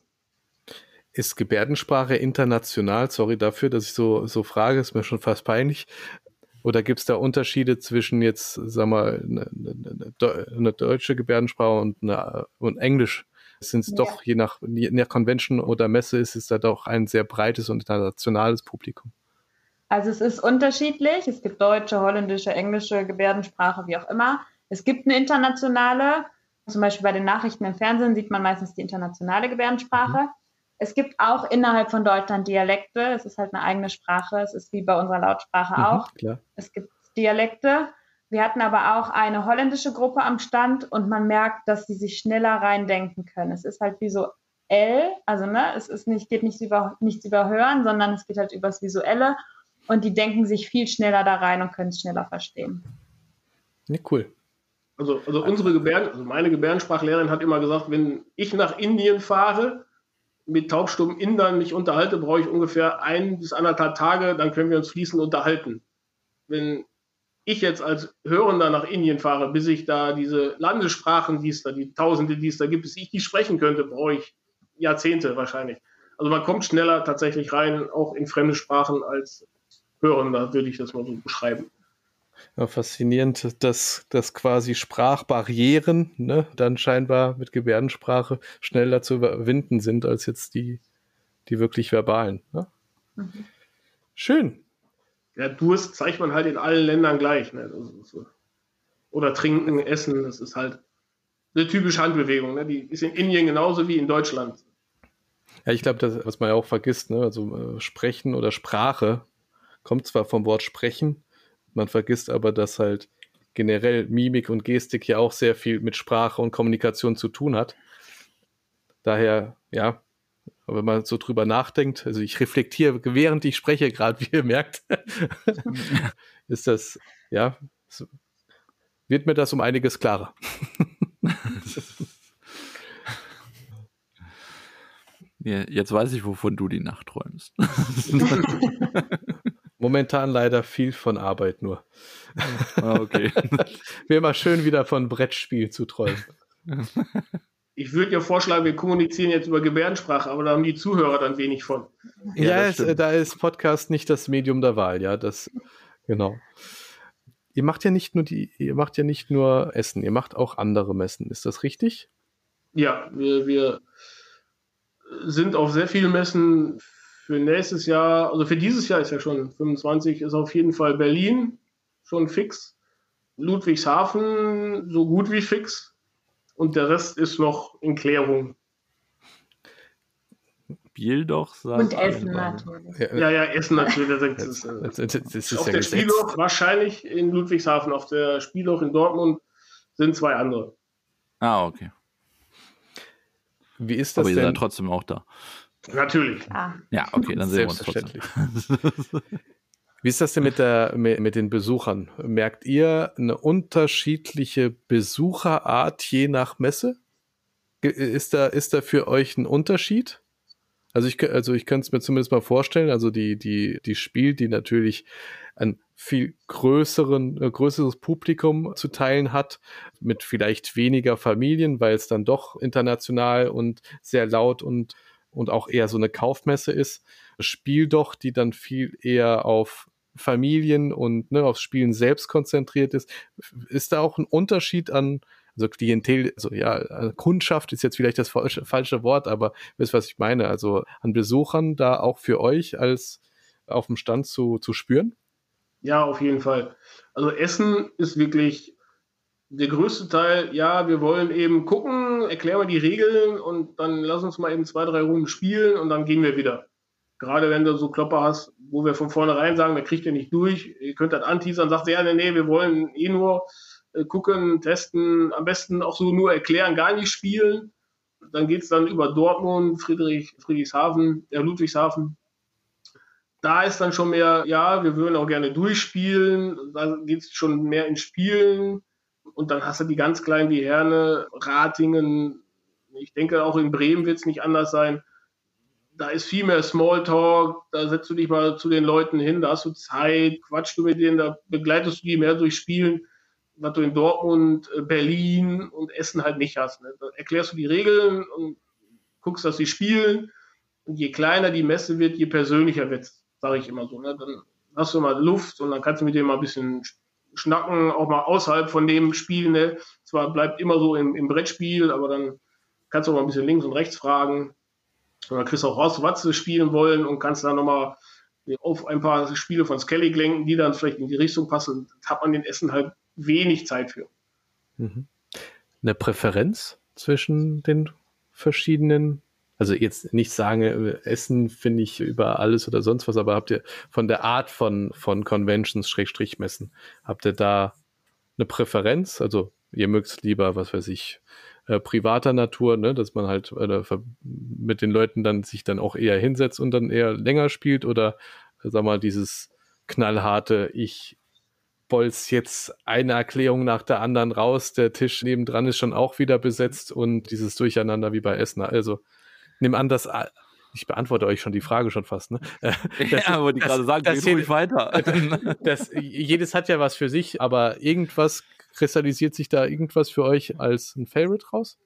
Ist Gebärdensprache international? Sorry dafür, dass ich so, so frage, ist mir schon fast peinlich. Oder gibt es da Unterschiede zwischen jetzt, sagen wir, eine, eine, eine deutsche Gebärdensprache und, eine, und Englisch? Sind es ja. doch, je nach, je nach Convention oder Messe, ist es da doch ein sehr breites und internationales Publikum? Also es ist unterschiedlich. Es gibt deutsche, holländische, englische Gebärdensprache, wie auch immer. Es gibt eine internationale. Zum Beispiel bei den Nachrichten im Fernsehen sieht man meistens die internationale Gebärdensprache. Mhm. Es gibt auch innerhalb von Deutschland Dialekte. Es ist halt eine eigene Sprache. Es ist wie bei unserer Lautsprache mhm, auch. Klar. Es gibt Dialekte. Wir hatten aber auch eine holländische Gruppe am Stand und man merkt, dass sie sich schneller reindenken können. Es ist halt visuell, also ne, es ist nicht, geht nicht über nichts überhören, sondern es geht halt übers Visuelle und die denken sich viel schneller da rein und können es schneller verstehen. Ja, cool. Also, also unsere Gebärden, also meine Gebärdensprachlehrerin hat immer gesagt, wenn ich nach Indien fahre, mit taubstummen Indern mich unterhalte, brauche ich ungefähr ein bis anderthalb Tage, dann können wir uns fließend unterhalten. Wenn ich jetzt als Hörender nach Indien fahre, bis ich da diese Landessprachen, die es da, die Tausende, die es da gibt, bis ich die sprechen könnte, brauche ich Jahrzehnte wahrscheinlich. Also man kommt schneller tatsächlich rein, auch in fremde Sprachen als Hörender, würde ich das mal so beschreiben. Ja, faszinierend, dass, dass quasi Sprachbarrieren, ne, dann scheinbar mit Gebärdensprache schneller zu überwinden sind als jetzt die, die wirklich verbalen. Ne? Mhm. Schön. Ja, Durst zeigt man halt in allen Ländern gleich. Ne? Das ist so. Oder trinken, essen, das ist halt eine typische Handbewegung. Ne? Die ist in Indien genauso wie in Deutschland. Ja, ich glaube, das, was man ja auch vergisst, ne? Also äh, Sprechen oder Sprache kommt zwar vom Wort Sprechen, man vergisst aber, dass halt generell Mimik und Gestik ja auch sehr viel mit Sprache und Kommunikation zu tun hat. Daher, ja, wenn man so drüber nachdenkt, also ich reflektiere, während ich spreche gerade, wie ihr merkt, ist das, ja, wird mir das um einiges klarer. Ja, jetzt weiß ich, wovon du die Nacht träumst. Momentan leider viel von Arbeit nur. Ah, okay. Wäre mal schön, wieder von Brettspiel zu träumen. Ich würde ja vorschlagen, wir kommunizieren jetzt über Gebärdensprache, aber da haben die Zuhörer dann wenig von. Ja, ja es, da ist Podcast nicht das Medium der Wahl, ja, das, genau. Ihr macht ja nicht nur die, ihr macht ja nicht nur Essen, ihr macht auch andere Messen, ist das richtig? Ja, wir, wir sind auf sehr vielen Messen. Für nächstes Jahr, also für dieses Jahr ist ja schon fünfundzwanzig, ist auf jeden Fall Berlin schon fix. Ludwigshafen so gut wie fix. Und der Rest ist noch in Klärung. Spieldoch sagt. Und Essen natürlich. Ja, ja, Essen natürlich. Das ist, Das, das, das ist auf ja der Gesetz. Spieldoch wahrscheinlich in Ludwigshafen, auf der Spieldoch in Dortmund sind zwei andere. Ah, okay. Wie ist das Aber ihr denn? seid trotzdem auch da. Natürlich. Ah. Ja, okay, dann sehen wir uns trotzdem. Selbstverständlich. Wie ist das denn mit, der, mit, mit den Besuchern? Merkt ihr eine unterschiedliche Besucherart je nach Messe? Ge- Ist da, ist da für euch ein Unterschied? Also ich, kö- also ich könnte es mir zumindest mal vorstellen, also die, die, die Spiel, die natürlich ein viel größeren, äh, größeres Publikum zu teilen hat, mit vielleicht weniger Familien, weil es dann doch international und sehr laut und, und auch eher so eine Kaufmesse ist. Spiel doch, die dann viel eher auf Familien und ne, aufs Spielen selbst konzentriert ist. Ist da auch ein Unterschied an, also Klientel, also ja, Kundschaft ist jetzt vielleicht das falsche, falsche Wort, aber wisst, was ich meine, also an Besuchern da auch für euch als auf dem Stand zu, zu spüren? Ja, auf jeden Fall. Also Essen ist wirklich der größte Teil. Ja, wir wollen eben gucken, erklären wir die Regeln und dann lass uns mal eben zwei, drei Runden spielen und dann gehen wir wieder. Gerade wenn du so Klopper hast, wo wir von vornherein sagen, da kriegt ihr nicht durch, ihr könnt das anteasern, sagt ja, nee, nee, wir wollen eh nur äh, gucken, testen, am besten auch so nur erklären, gar nicht spielen. Dann geht es dann über Dortmund, Friedrich, Friedrichshafen, äh, Ludwigshafen. Da ist dann schon mehr, ja, wir würden auch gerne durchspielen, da geht es schon mehr ins Spielen und dann hast du die ganz kleinen wie Herne, Ratingen, ich denke auch in Bremen wird es nicht anders sein. Da ist viel mehr Smalltalk, da setzt du dich mal zu den Leuten hin, da hast du Zeit, quatschst du mit denen, da begleitest du die mehr durch Spielen, was du in Dortmund, Berlin und Essen halt nicht hast. Ne? Da erklärst du die Regeln und guckst, dass sie spielen. Und je kleiner die Messe wird, je persönlicher wird es, sage ich immer so. Ne? Dann hast du mal Luft und dann kannst du mit denen mal ein bisschen schnacken, auch mal außerhalb von dem Spiel. Ne? Zwar bleibt immer so im, im Brettspiel, aber dann kannst du auch mal ein bisschen links und rechts fragen. Und dann kriegst du auch raus, was sie spielen wollen und kannst dann nochmal auf ein paar Spiele von Skellig lenken, die dann vielleicht in die Richtung passen. Da hat man den Essen halt wenig Zeit für. Mhm. Eine Präferenz zwischen den verschiedenen, also jetzt nicht sagen, Essen finde ich über alles oder sonst was, aber habt ihr von der Art von, von Conventions, Schrägstrich Messen, habt ihr da eine Präferenz? Also ihr mögt es lieber, was weiß ich, äh, privater Natur, ne, dass man halt äh, mit den Leuten dann sich dann auch eher hinsetzt und dann eher länger spielt oder äh, sag mal dieses knallharte, ich bolz jetzt eine Erklärung nach der anderen raus, der Tisch nebendran ist schon auch wieder besetzt und dieses Durcheinander wie bei Essen. Also nimm an, dass ich beantworte euch schon die Frage schon fast, ne? Das, ja, aber die gerade sagen, geht ruhig weiter. Das, jedes hat ja was für sich, aber irgendwas kristallisiert sich da irgendwas für euch als ein Favorite raus?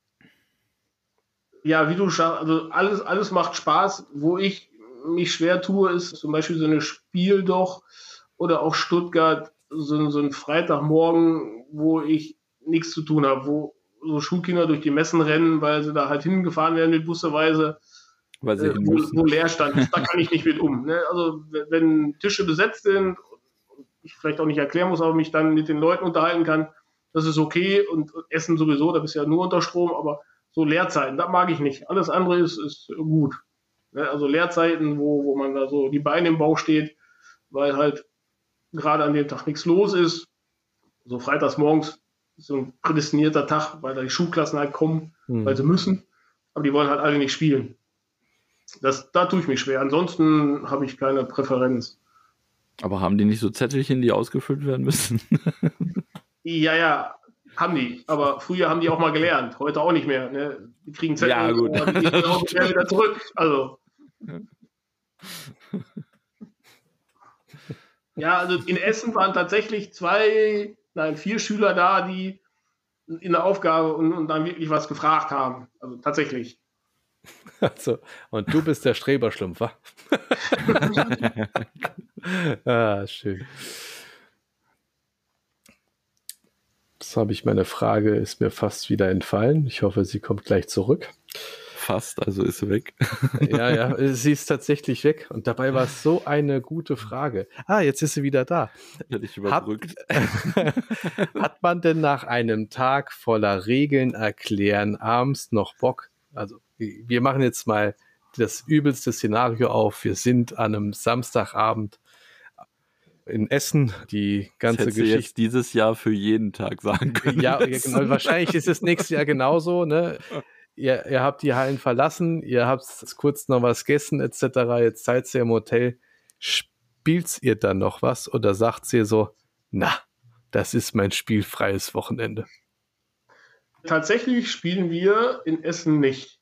Ja, wie du schaust, also alles, alles macht Spaß. Wo ich mich schwer tue, ist zum Beispiel so eine Spieldoch oder auch Stuttgart, so, so ein Freitagmorgen, wo ich nichts zu tun habe, wo so Schulkinder durch die Messen rennen, weil sie da halt hingefahren werden mit busseweise, weil sie äh, wo, wo Leerstand ist. Da kann ich nicht mit um. Ne? Also wenn Tische besetzt sind, ich vielleicht auch nicht erklären muss, aber mich dann mit den Leuten unterhalten kann, das ist okay und Essen sowieso, da bist du ja nur unter Strom, aber so Leerzeiten, das mag ich nicht. Alles andere ist, ist gut. Ne? Also Leerzeiten, wo, wo man da so die Beine im Bauch steht, weil halt gerade an dem Tag nichts los ist. So freitags morgens ist so ein prädestinierter Tag, weil da die Schulklassen halt kommen, mhm. weil sie müssen, aber die wollen halt alle nicht spielen. Das, da tue ich mich schwer. Ansonsten habe ich keine Präferenz. Aber haben die nicht so Zettelchen, die ausgefüllt werden müssen? Ja, ja, haben die. Aber früher haben die auch mal gelernt. Heute auch nicht mehr. Ne? Die kriegen Zettel ja, gut. und die gehen auch wieder zurück. Also. Ja, also in Essen waren tatsächlich zwei, nein, vier Schüler da, die in der Aufgabe und, und dann wirklich was gefragt haben. Also tatsächlich. Also, und du bist der Streberschlumpf, wa? Ah, schön. Jetzt habe ich meine Frage, ist mir fast wieder entfallen. Ich hoffe, sie kommt gleich zurück. Fast, also ist sie weg. Ja, ja, sie ist tatsächlich weg. Und dabei war es so eine gute Frage. Ah, jetzt ist sie wieder da. Hätte ich überbrückt. Hat, hat man denn nach einem Tag voller Regeln erklären abends noch Bock? Also, wir machen jetzt mal das übelste Szenario auf. Wir sind an einem Samstagabend in Essen, die ganze das Geschichte. Jetzt dieses Jahr für jeden Tag sagen können. Ja, ja, genau. Wahrscheinlich ist es nächstes Jahr genauso, ne? Ihr, ihr habt die Hallen verlassen, ihr habt kurz noch was gegessen et cetera. Jetzt seid ihr im Hotel. Spielt ihr dann noch was oder sagt ihr so, na, das ist mein spielfreies Wochenende? Tatsächlich spielen wir in Essen nicht.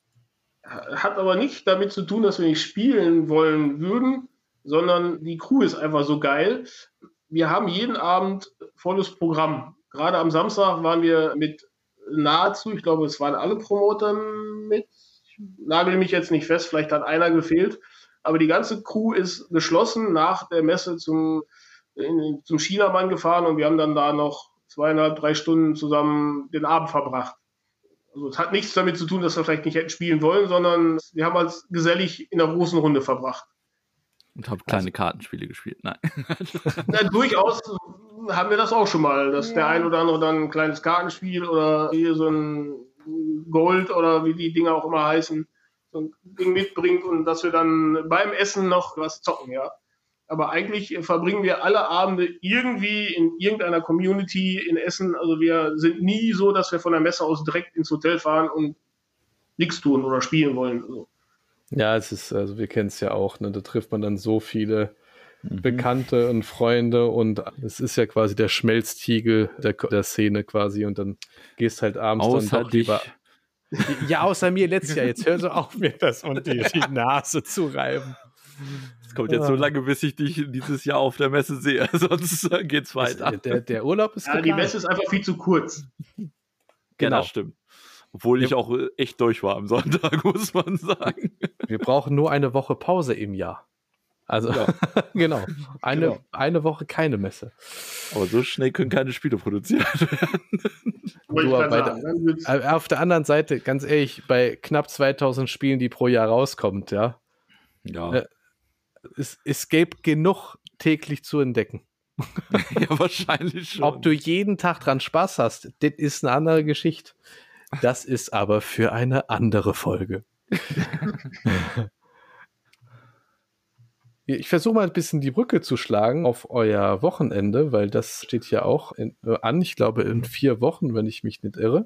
Hat aber nicht damit zu tun, dass wir nicht spielen wollen würden, sondern die Crew ist einfach so geil. Wir haben jeden Abend volles Programm. Gerade am Samstag waren wir mit nahezu, ich glaube, es waren alle Promoter mit. Ich nagel mich jetzt nicht fest, vielleicht hat einer gefehlt. Aber die ganze Crew ist geschlossen nach der Messe zum, in, zum Chinamann gefahren und wir haben dann da noch zweieinhalb, drei Stunden zusammen den Abend verbracht. Also es hat nichts damit zu tun, dass wir vielleicht nicht hätten spielen wollen, sondern wir haben als gesellig in der großen Runde verbracht. Und habe kleine also, Kartenspiele gespielt. Nein. Na, durchaus haben wir das auch schon mal, dass ja. der ein oder andere dann ein kleines Kartenspiel oder hier so ein Gold oder wie die Dinger auch immer heißen, so ein Ding mitbringt und dass wir dann beim Essen noch was zocken, ja. Aber eigentlich verbringen wir alle Abende irgendwie in irgendeiner Community in Essen. Also wir sind nie so, dass wir von der Messe aus direkt ins Hotel fahren und nichts tun oder spielen wollen. Also. Ja, es ist, also wir kennen es ja auch, ne? Da trifft man dann so viele mhm. Bekannte und Freunde und es ist ja quasi der Schmelztiegel der, der Szene quasi und dann gehst halt abends außer dann doch dich. lieber. Ja, außer mir letztes Jahr. Jetzt hör so auf, mir das und die, die Nase zu reiben. Es kommt jetzt so lange, bis ich dich dieses Jahr auf der Messe sehe, sonst geht's weiter. Der, der Urlaub ist ja, geplant. Die Messe ist einfach viel zu kurz. Genau, genau. Das stimmt. Obwohl ich auch echt durch war am Sonntag, muss man sagen. Wir brauchen nur eine Woche Pause im Jahr. Also, ja. genau. Eine, genau. eine Woche keine Messe. Aber so schnell können keine Spiele produziert werden. Du, der, auf der anderen Seite, ganz ehrlich, bei knapp zweitausend Spielen, die pro Jahr rauskommt, ja. Ja. Äh, es, es gäbe genug täglich zu entdecken. Ja, wahrscheinlich schon. Ob du jeden Tag dran Spaß hast, das ist eine andere Geschichte. Das ist aber für eine andere Folge. Ich versuche mal ein bisschen die Brücke zu schlagen auf euer Wochenende, weil das steht ja auch in, äh, an, ich glaube in vier Wochen, wenn ich mich nicht irre.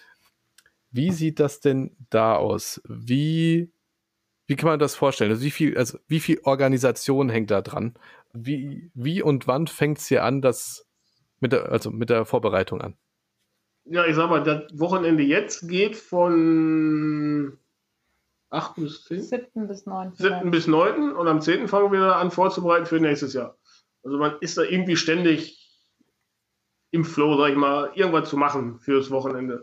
Wie sieht das denn da aus? Wie, wie kann man das vorstellen? Also wie viel, also wie viel Organisation hängt da dran? Wie, wie und wann fängt es hier an, das mit der, also mit der Vorbereitung an? Ja, ich sag mal, das Wochenende jetzt geht von achten bis zehnten siebten bis neunten siebten bis neunten und am zehnten fangen wir an vorzubereiten für nächstes Jahr. Also man ist da irgendwie ständig im Flow, sag ich mal, irgendwas zu machen fürs Wochenende.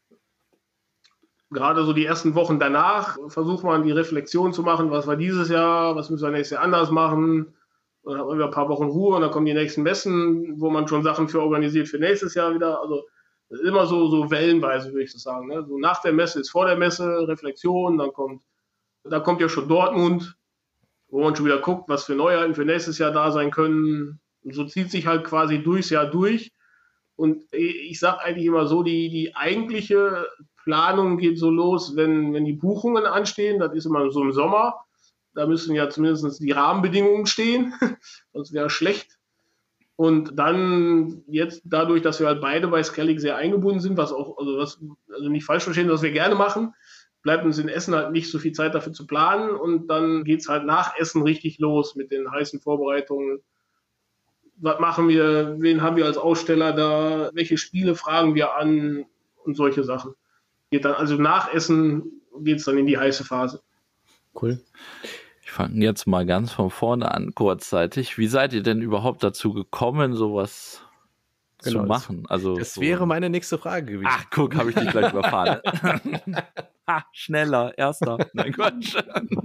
Gerade so die ersten Wochen danach versucht man die Reflexion zu machen, was war dieses Jahr, was müssen wir nächstes Jahr anders machen. Dann hat man wieder ein paar Wochen Ruhe und dann kommen die nächsten Messen, wo man schon Sachen für organisiert für nächstes Jahr wieder. Also immer so, so wellenweise, würde ich das sagen. Ne? So nach der Messe ist vor der Messe Reflexion, dann kommt, da kommt ja schon Dortmund, wo man schon wieder guckt, was für Neuheiten für nächstes Jahr da sein können. Und so zieht sich halt quasi durchs Jahr durch. Und ich sage eigentlich immer so, die, die eigentliche Planung geht so los, wenn, wenn die Buchungen anstehen. Das ist immer so im Sommer. Da müssen ja zumindest die Rahmenbedingungen stehen, sonst wäre es schlecht. Und dann jetzt dadurch, dass wir halt beide bei Skellig sehr eingebunden sind, was auch, also, was, also nicht falsch verstehen, was wir gerne machen, bleibt uns in Essen halt nicht so viel Zeit dafür zu planen und dann geht es halt nach Essen richtig los mit den heißen Vorbereitungen. Was machen wir, wen haben wir als Aussteller da, welche Spiele fragen wir an und solche Sachen. Geht dann, also nach Essen geht es dann in die heiße Phase. Cool. Ich fange jetzt mal ganz von vorne an, kurzzeitig. Wie seid ihr denn überhaupt dazu gekommen, sowas genau, zu machen? Also das so. wäre meine nächste Frage gewesen. Ach, guck, habe ich dich gleich überfahren. Ha, schneller, erster. Nein, Quatsch.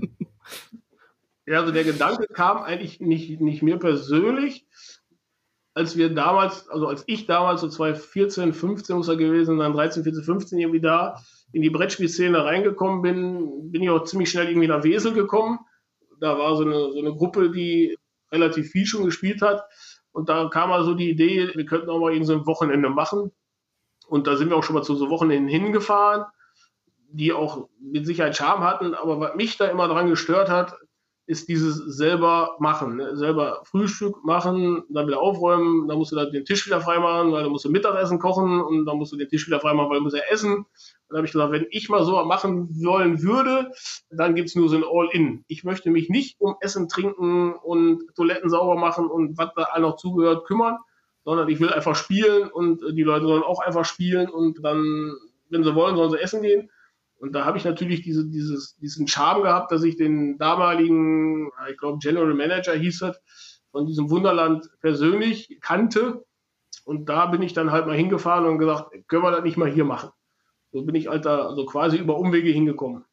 Ja, also der Gedanke kam eigentlich nicht, nicht mir persönlich, als wir damals, also als ich damals so zweitausendvierzehn, fünfzehn muss er gewesen sein, dreizehn, vierzehn, fünfzehn irgendwie da in die Brettspielszene reingekommen bin, bin ich auch ziemlich schnell irgendwie nach Wesel gekommen. Da war so eine, so eine Gruppe, die relativ viel schon gespielt hat. Und da kam also die Idee, wir könnten auch mal irgendwie so ein Wochenende machen. Und da sind wir auch schon mal zu so Wochenenden hingefahren. die auch mit Sicherheit Charme hatten, aber was mich da immer dran gestört hat, ist dieses selber machen, ne? Selber Frühstück machen, dann wieder aufräumen, dann musst du dann den Tisch wieder freimachen, weil dann musst du Mittagessen kochen und dann musst du den Tisch wieder freimachen, weil du musst ja essen. Dann habe ich gesagt, wenn ich mal so machen wollen würde, dann gibt es nur so ein All-In. Ich möchte mich nicht um Essen, Trinken und Toiletten sauber machen und was da all noch zugehört kümmern, sondern ich will einfach spielen und die Leute sollen auch einfach spielen und dann, wenn sie wollen, sollen sie essen gehen. Und da habe ich natürlich diese, dieses, diesen Charme gehabt, dass ich den damaligen, ich glaube General Manager hieß es, von diesem Wunderland persönlich kannte. Und da bin ich dann halt mal hingefahren und gesagt, können wir das nicht mal hier machen? So bin ich halt da also quasi über Umwege hingekommen.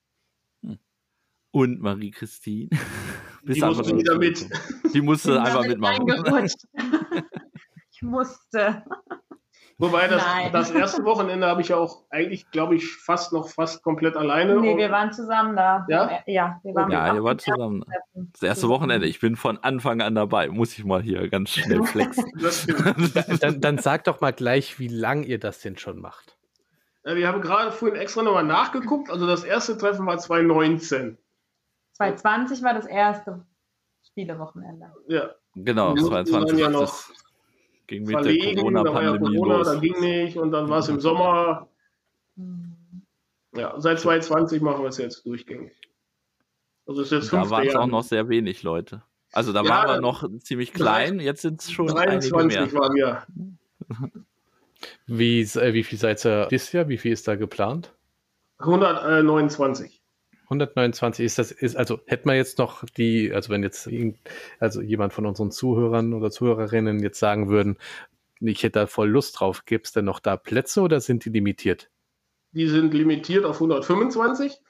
Und Marie-Christine? Die musste wieder mit. Die musste einfach mitmachen. Ich musste. Wobei, das, das erste Wochenende habe ich ja auch eigentlich, glaube ich, fast noch fast komplett alleine. Nee, wir waren zusammen da. Ja? Ja, wir waren, ja, wir waren zusammen. Das erste Wochenende. Ich bin von Anfang an dabei. Muss ich mal hier ganz schnell flexen. dann, dann sag doch mal gleich, wie lang ihr das denn schon macht. Ja, wir haben gerade vorhin extra nochmal nachgeguckt. Also das erste Treffen war zwanzig neunzehn. zwanzig zwanzig war das erste Spielewochenende. Ja. Genau, zwanzig zwanzig. Ja noch ging mit der Corona-Pandemie Corona, los. Da ging nicht und dann war es im Sommer. Ja, seit zwanzig zwanzig machen wir es jetzt durchgängig. Also ist jetzt da waren es auch noch sehr wenig Leute. Also da ja, waren wir noch ziemlich klein, jetzt sind es schon dreiundzwanzig einige mehr. Waren wir. Wie, äh, wie viel seid ihr dieses Jahr? Wie viel ist da geplant? hundertneunundzwanzig. hundertneunundzwanzig ist das, ist, also hätte man jetzt noch die, also wenn jetzt also jemand von unseren Zuhörern oder Zuhörerinnen jetzt sagen würden, ich hätte da voll Lust drauf, gibt es denn noch da Plätze oder sind die limitiert? Die sind limitiert auf hundertfünfundzwanzig.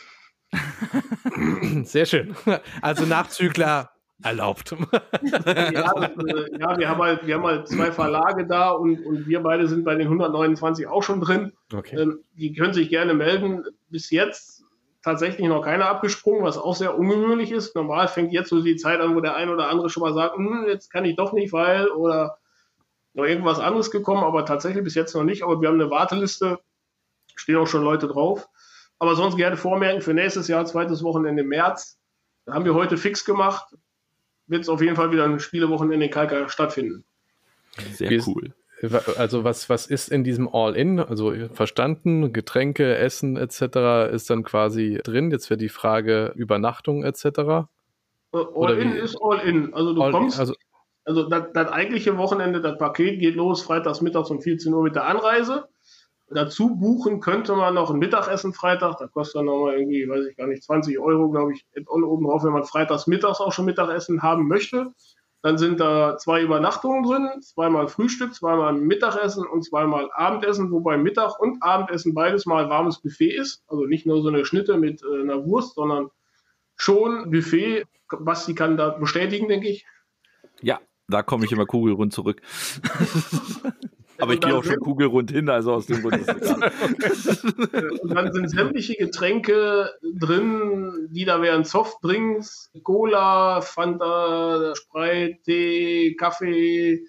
Sehr schön. Also Nachzügler erlaubt. Ja, äh, ja wir, haben halt, wir haben halt zwei Verlage da und, und wir beide sind bei den hundertneunundzwanzig auch schon drin. Okay. Ähm, die können sich gerne melden. Bis jetzt tatsächlich noch keiner abgesprungen, was auch sehr ungewöhnlich ist. Normal fängt jetzt so die Zeit an, wo der ein oder andere schon mal sagt, hm, jetzt kann ich doch nicht, weil oder noch irgendwas anderes gekommen, aber tatsächlich bis jetzt noch nicht. Aber wir haben eine Warteliste, stehen auch schon Leute drauf. Aber sonst gerne vormerken für nächstes Jahr, zweites Wochenende im März. Da haben wir heute fix gemacht. Wird es auf jeden Fall wieder ein Spielewochenende in Kalka stattfinden. Sehr cool. Also was, was ist in diesem All-In? Also verstanden, Getränke, Essen et cetera ist dann quasi drin. Jetzt wäre die Frage Übernachtung et cetera. All-In ist All-In. Also du all kommst, also, also das, das eigentliche Wochenende, das Paket geht los, freitags mittags um vierzehn Uhr mit der Anreise. Dazu buchen könnte man noch ein Mittagessen Freitag, da kostet dann nochmal irgendwie, weiß ich gar nicht, zwanzig Euro, glaube ich, oben drauf, wenn man freitags mittags auch schon Mittagessen haben möchte. Dann sind da zwei Übernachtungen drin, zweimal Frühstück, zweimal Mittagessen und zweimal Abendessen, wobei Mittag und Abendessen beides mal warmes Buffet ist. Also nicht nur so eine Schnitte mit äh, einer Wurst, sondern schon Buffet. Basti kann da bestätigen, denke ich. Ja, da komme ich immer kugelrund zurück. Aber ich gehe auch schon kugelrund hin, also aus dem Grund ist es egal. Und dann sind sämtliche Getränke drin, die da wären Softdrinks, Cola, Fanta, Sprite, Tee, Kaffee,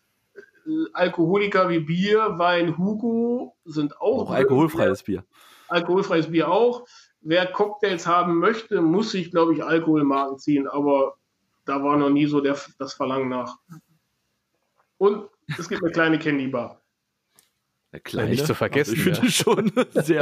Alkoholiker wie Bier, Wein, Hugo sind auch, auch alkoholfreies Bier. Alkoholfreies Bier auch. Wer Cocktails haben möchte, muss sich, glaube ich, Alkoholmarken ziehen, aber da war noch nie so der, das Verlangen nach. Und es gibt eine kleine Candy-Bar. Eine kleine? Nicht zu vergessen. Also ich finde ja. schon sehr...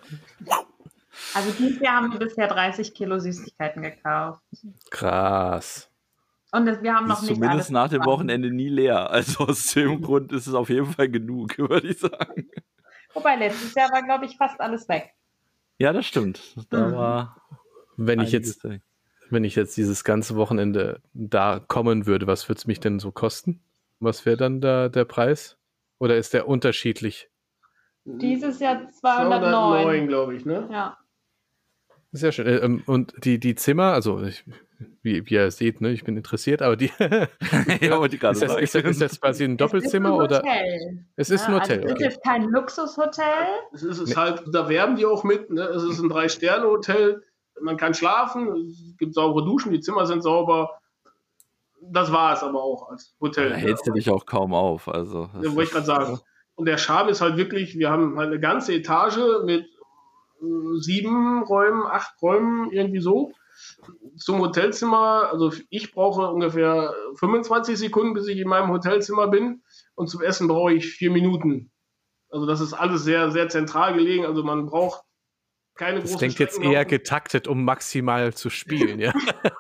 Also dieses Jahr haben wir bisher dreißig Kilo Süßigkeiten gekauft. Krass. Und das, wir haben noch ist nicht zumindest alles nach dem Wochenende nie leer. Also aus dem Grund ist es auf jeden Fall genug, würde ich sagen. Wobei, letztes Jahr war, glaube ich, fast alles weg. Ja, das stimmt. Da mhm. war wenn ich jetzt weg. Wenn ich jetzt dieses ganze Wochenende da kommen würde, was würde es mich denn so kosten? Was wäre dann da der Preis? Oder ist der unterschiedlich? Dieses Jahr zweihundertneun, glaube ich, ne? Ja. Sehr schön. Und die, die Zimmer, also ich, wie, wie ihr seht, ne, ich bin interessiert, aber die ja, wollte ich gerade ist, das, sagen. ist, das, ist das quasi ein Doppelzimmer? Es ist ein oder? Hotel. Es ist ein Hotel. Also es okay. ist kein Luxushotel. Es ist es halt, da werben die auch mit, ne? Es ist ein Drei-Sterne-Hotel. Man kann schlafen, es gibt saubere Duschen, die Zimmer sind sauber. Das war es aber auch als Hotel. Da hältst du dich auch kaum auf. Also, ja, wollte ich gerade sagen. Und der Charme ist halt wirklich, wir haben halt eine ganze Etage mit sieben Räumen, acht Räumen, irgendwie so. Zum Hotelzimmer, also ich brauche ungefähr fünfundzwanzig Sekunden, bis ich in meinem Hotelzimmer bin. Und zum Essen brauche ich vier Minuten. Also das ist alles sehr, sehr zentral gelegen. Also man braucht keine das großen klingt jetzt Strecken eher laufen. getaktet, um maximal zu spielen, ja.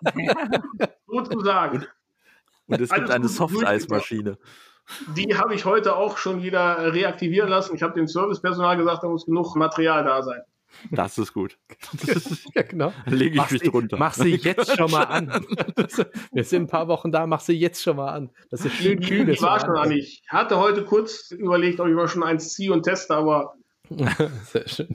Sozusagen. Und es gibt Alles eine gut Softeismaschine. Die habe ich heute auch schon wieder reaktivieren lassen. Ich habe dem Servicepersonal gesagt, da muss genug Material da sein. Das ist gut. Ja, genau. Dann lege ich Mach mich sie, drunter. Mach sie jetzt schon mal an. Wir sind ein paar Wochen da, mach sie jetzt schon mal an. Das ist schön Die, kühl. die ist war so schon an. an. Ich hatte heute kurz überlegt, ob ich mal schon eins ziehe und teste, aber Sehr schön.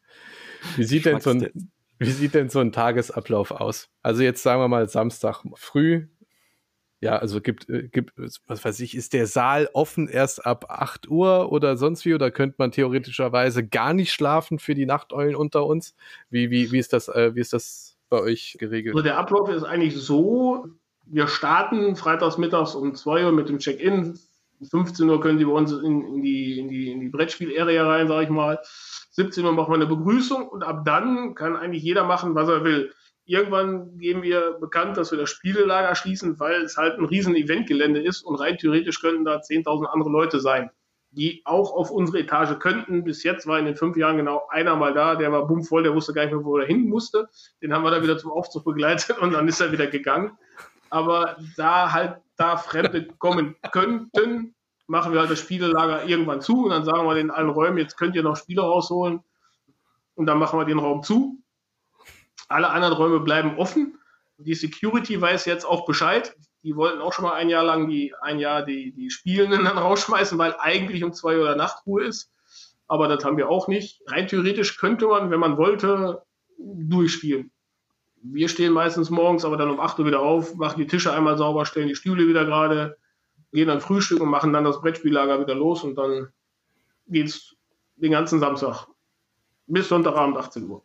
Wie sieht denn so ein, wie sieht denn so ein Tagesablauf aus? Also jetzt sagen wir mal Samstag früh. Ja, also gibt, gibt, was weiß ich, ist der Saal offen erst ab acht Uhr oder sonst wie? Oder könnte man theoretischerweise gar nicht schlafen für die Nachteulen unter uns? Wie, wie, wie ist das, äh, wie ist das bei euch geregelt? also der Ablauf ist eigentlich so, wir starten freitags mittags um zwei Uhr mit dem Check-in. Um fünfzehn Uhr können die bei uns in, in die, in die, in die Brettspiel-Area rein, sage ich mal. siebzehn Uhr machen wir eine Begrüßung und ab dann kann eigentlich jeder machen, was er will. Irgendwann geben wir bekannt, dass wir das Spielelager schließen, weil es halt ein riesen Eventgelände ist und rein theoretisch könnten da zehntausend andere Leute sein, die auch auf unsere Etage könnten. Bis jetzt war in den fünf Jahren genau einer mal da, der war bummvoll, der wusste gar nicht mehr, wo er hin musste. Den haben wir dann wieder zum Aufzug begleitet und dann ist er wieder gegangen. Aber da halt da Fremde kommen könnten, machen wir halt das Spielelager irgendwann zu und dann sagen wir in allen Räumen, jetzt könnt ihr noch Spiele rausholen und dann machen wir den Raum zu. Alle anderen Räume bleiben offen. Die Security weiß jetzt auch Bescheid. Die wollten auch schon mal ein Jahr lang die, ein Jahr die, die Spielenden dann rausschmeißen, weil eigentlich um zwei Uhr Nachtruhe ist. Aber das haben wir auch nicht. Rein theoretisch könnte man, wenn man wollte, durchspielen. Wir stehen meistens morgens aber dann um acht Uhr wieder auf, machen die Tische einmal sauber, stellen die Stühle wieder gerade, gehen dann frühstücken und machen dann das Brettspiellager wieder los und dann geht's den ganzen Samstag bis Sonntagabend achtzehn Uhr.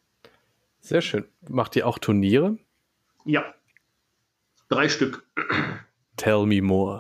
Sehr schön. Macht ihr auch Turniere? Ja, drei Stück. Tell me more.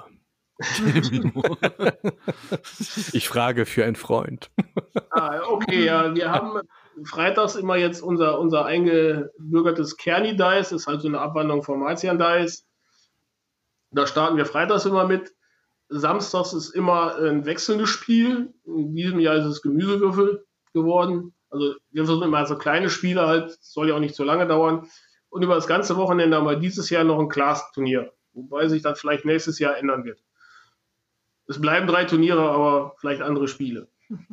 Ich frage für einen Freund. Ah, okay, ja, wir haben freitags immer jetzt unser, unser eingebürgertes Kerni-Dice, ist halt so eine Abwandlung vom Marzian-Dice. Da starten wir freitags immer mit. Samstags ist immer ein wechselndes Spiel. In diesem Jahr ist es Gemüsewürfel geworden. Also wir versuchen immer so kleine Spiele halt, soll ja auch nicht so lange dauern. Und über das ganze Wochenende haben wir dieses Jahr noch ein Class-Turnier, wobei sich das vielleicht nächstes Jahr ändern wird. Es bleiben drei Turniere, aber vielleicht andere Spiele.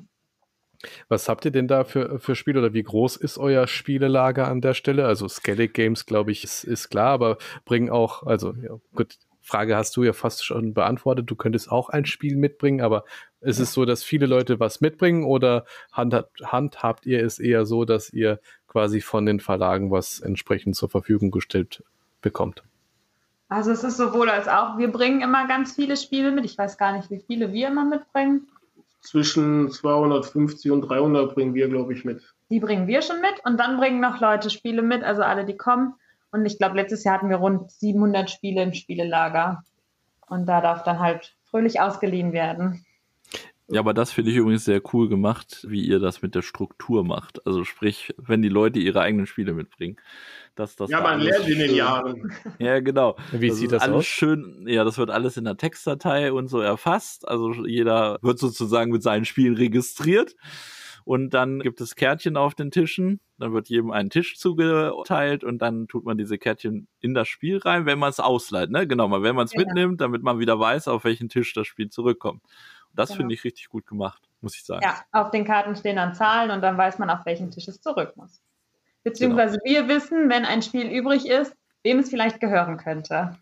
Was habt ihr denn da für, für Spiele oder wie groß ist euer Spielelager an der Stelle? Also Skellig Games, glaube ich, ist, ist klar, aber bringen auch, also ja, gut, Frage hast du ja fast schon beantwortet. Du könntest auch ein Spiel mitbringen, aber ist es so, dass viele Leute was mitbringen oder handhabt, handhabt ihr es eher so, dass ihr quasi von den Verlagen was entsprechend zur Verfügung gestellt bekommt? Also es ist sowohl als auch. Wir bringen immer ganz viele Spiele mit. Ich weiß gar nicht, wie viele wir immer mitbringen. Zwischen zweihundertfünfzig und dreihundert bringen wir, glaube ich, mit. Die bringen wir schon mit und dann bringen noch Leute Spiele mit, also alle, die kommen. Und ich glaube, letztes Jahr hatten wir rund siebenhundert Spiele im Spielelager. Und da darf dann halt fröhlich ausgeliehen werden. Ja, aber das finde ich übrigens sehr cool gemacht, wie ihr das mit der Struktur macht. Also sprich, wenn die Leute ihre eigenen Spiele mitbringen. Dass das ja, da man lernt in den schön, Jahren. Ja, genau. Wie das sieht ist das alles aus? Schön, ja, das wird alles in der Textdatei und so erfasst. Also jeder wird sozusagen mit seinen Spielen registriert. Und dann gibt es Kärtchen auf den Tischen. Dann wird jedem ein Tisch zugeteilt und dann tut man diese Kärtchen in das Spiel rein, wenn man es ausleiht. Ne? Genau, mal wenn man es Genau. mitnimmt, damit man wieder weiß, auf welchen Tisch das Spiel zurückkommt. Und das Genau. finde ich richtig gut gemacht, muss ich sagen. Ja, auf den Karten stehen dann Zahlen und dann weiß man, auf welchen Tisch es zurück muss. Beziehungsweise wir wissen, wenn ein Spiel übrig ist, wem es vielleicht gehören könnte.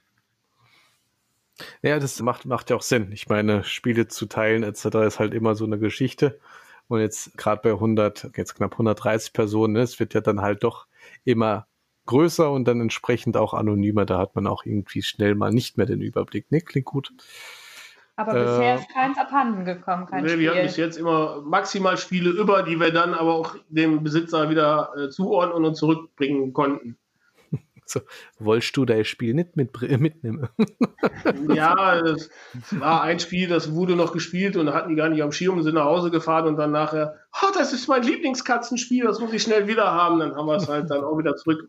Ja, das macht, macht ja auch Sinn. Ich meine, Spiele zu teilen et cetera ist halt immer so eine Geschichte. Und jetzt gerade bei hundert, jetzt knapp hundertdreißig Personen, es wird ja dann halt doch immer größer und dann entsprechend auch anonymer. Da hat man auch irgendwie schnell mal nicht mehr den Überblick. Ne, klingt gut. Aber Äh, bisher ist keins abhanden gekommen, kein Nee, Spiel. wir hatten bis jetzt immer maximal Spiele über, die wir dann aber auch dem Besitzer wieder äh, zuordnen und zurückbringen konnten. So, wolltest du dein Spiel nicht mit, mitnehmen? Ja, es war ein Spiel, das wurde noch gespielt und hatten die gar nicht am Schirm, sind nach Hause gefahren und dann nachher oh, das ist mein Lieblingskatzenspiel, das muss ich schnell wieder haben. Dann haben wir es halt dann auch wieder zurück.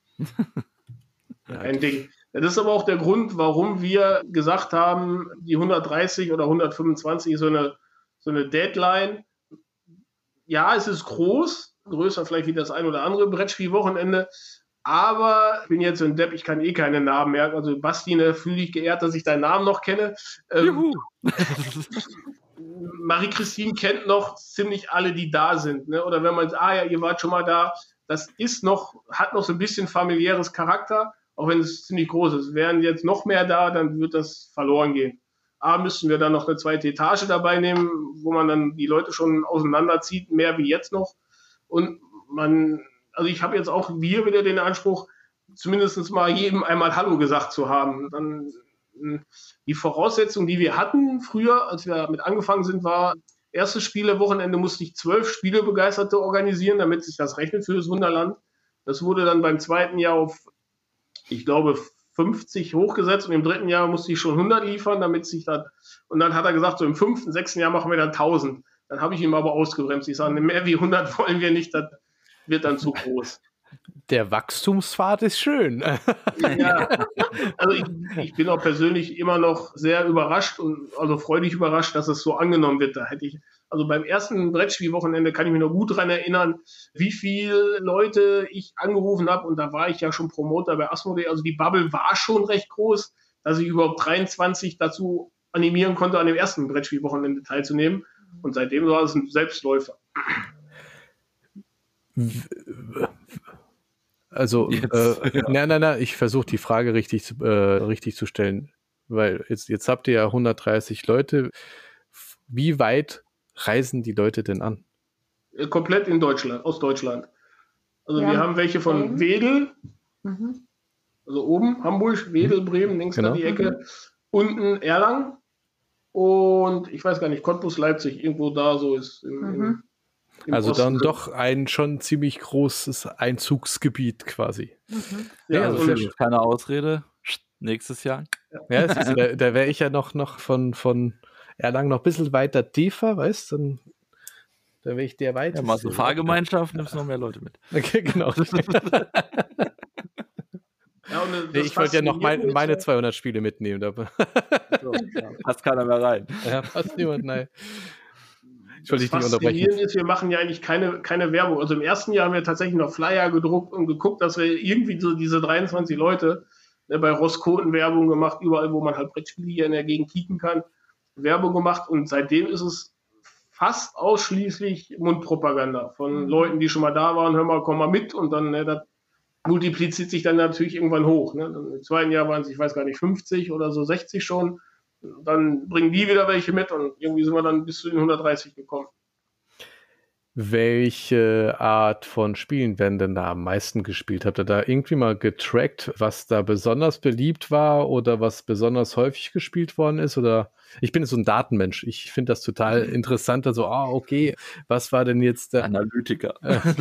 Ein Ding. Das ist aber auch der Grund, warum wir gesagt haben, die hundertdreißig oder hundertfünfundzwanzig ist so eine, so eine Deadline. Ja, es ist groß, größer vielleicht wie das ein oder andere Brettspielwochenende, aber ich bin jetzt so ein Depp, ich kann eh keine Namen merken. Also Bastine, fühle dich geehrt, dass ich deinen Namen noch kenne. Ähm, Marie-Christine kennt noch ziemlich alle, die da sind. Ne? Oder wenn man sagt, ah ja, ihr wart schon mal da, das ist noch, hat noch so ein bisschen familiäres Charakter, auch wenn es ziemlich groß ist. Wären jetzt noch mehr da, dann wird das verloren gehen. A, müssten wir dann noch eine zweite Etage dabei nehmen, wo man dann die Leute schon auseinanderzieht, mehr wie jetzt noch. Und man, also ich habe jetzt auch wir wieder den Anspruch, zumindest mal jedem einmal Hallo gesagt zu haben. Dann die Voraussetzung, die wir hatten früher, als wir mit angefangen sind, war, erstes Spielewochenende musste ich zwölf Spielebegeisterte organisieren, damit sich das rechnet für das Wunderland. Das wurde dann beim zweiten Jahr auf, ich glaube, fünfzig hochgesetzt und im dritten Jahr musste ich schon hundert liefern, damit sich das, und dann hat er gesagt, so im fünften, sechsten Jahr machen wir dann tausend. Dann habe ich ihm aber ausgebremst. Ich sage, mehr wie hundert wollen wir nicht, das wird dann zu groß. Der Wachstumspfad ist schön. Ja, also ich, ich bin auch persönlich immer noch sehr überrascht und also freudig überrascht, dass es so angenommen wird. Da hätte ich, also beim ersten Brettspielwochenende kann ich mich noch gut daran erinnern, wie viele Leute ich angerufen habe, und da war ich ja schon Promoter bei Asmodee. Also die Bubble war schon recht groß, dass ich überhaupt dreiundzwanzig dazu animieren konnte, an dem ersten Brettspielwochenende teilzunehmen. Und seitdem war es ein Selbstläufer. Also, jetzt, äh, ja. nein, nein, nein, ich versuche die Frage richtig, äh, richtig zu stellen, weil jetzt, jetzt habt ihr ja hundertdreißig Leute. Wie weit reisen die Leute denn an? Komplett in Deutschland, aus Deutschland. Also ja. wir haben welche von Bremen. Wedel, Mhm. also oben Hamburg, Wedel, Bremen, links genau. an die Ecke, unten Erlangen und ich weiß gar nicht, Cottbus, Leipzig, irgendwo da so ist. Im, Mhm. im Im also Osten dann drin. doch ein schon ziemlich großes Einzugsgebiet quasi. Mhm. Ja, Ja, also also keine Ausrede. Nächstes Jahr. Ja, es ist, da, da wäre ich ja noch, noch von, von Erlangen noch ein bisschen weiter tiefer, weißt du? Dann da wäre ich der weiteste. Ja, machst du Fahrgemeinschaft, nimmst noch mehr Leute mit. Okay, genau. Ja, und, äh, Nee, das ich wollte ja noch mein, Faszinierende meine ist, zweihundert Spiele mitnehmen. Da So, ja, passt keiner mehr rein. ja, passt niemand, nein. Ich wollte Das dich nicht unterbrechen. Faszinierende ist, wir machen ja eigentlich keine, keine Werbung. Also im ersten Jahr haben wir tatsächlich noch Flyer gedruckt und geguckt, dass wir irgendwie so diese dreiundzwanzig Leute, ne, bei Roskoten Werbung gemacht, überall, wo man halt Brettspiele hier in der Gegend kicken kann, Werbung gemacht, und seitdem ist es fast ausschließlich Mundpropaganda von Leuten, die schon mal da waren, hör mal, komm mal mit, und dann, ne, das multipliziert sich dann natürlich irgendwann hoch. Ne? Im zweiten Jahr waren es, ich weiß gar nicht, fünfzig oder so, sechzig schon. Dann bringen die wieder welche mit und irgendwie sind wir dann bis zu den hundertdreißig gekommen. Welche Art von Spielen werden denn da am meisten gespielt? Habt ihr da irgendwie mal getrackt, was da besonders beliebt war oder was besonders häufig gespielt worden ist? Oder ich bin so ein Datenmensch. Ich finde das total interessant. Also, ah, okay, was war denn jetzt der Analytiker.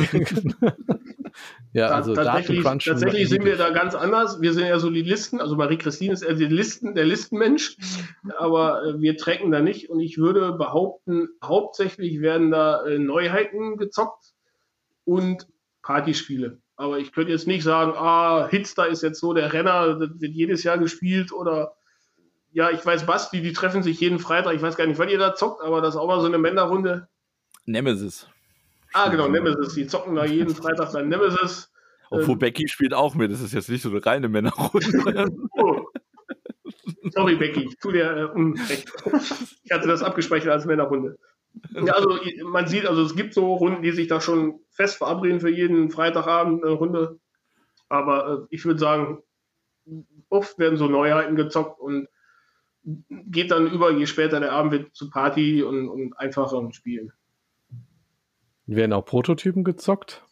Ja, also tatsächlich, Datencrunchen. tatsächlich sind wir da ganz anders. Wir sind ja so die Listen, also Marie-Christine ist eher die Listen, der Listenmensch, aber äh, wir tracken da nicht, und ich würde behaupten, hauptsächlich werden da äh, Neuheiten gezockt und Partyspiele. Aber ich könnte jetzt nicht sagen, ah, Hitster ist jetzt so der Renner, das wird jedes Jahr gespielt, oder ja, ich weiß, Basti, die treffen sich jeden Freitag, ich weiß gar nicht, wann ihr da zockt, aber das ist auch mal so eine Männerrunde. Nemesis. Ah, genau, Nemesis. Die zocken da jeden Freitag dann Nemesis. Obwohl ähm, Becky spielt auch mit. Das ist jetzt nicht so eine reine Männerrunde. Oh. Sorry, Becky, ich tue dir äh, Unrecht. Ich hatte das abgespeichert als Männerrunde. Ja, also man sieht, also es gibt so Runden, die sich da schon fest verabreden für jeden Freitagabend eine Runde. Aber äh, ich würde sagen, oft werden so Neuheiten gezockt und geht dann über, je später der Abend wird, zu Party und, und einfacheren Spielen. Werden auch Prototypen gezockt?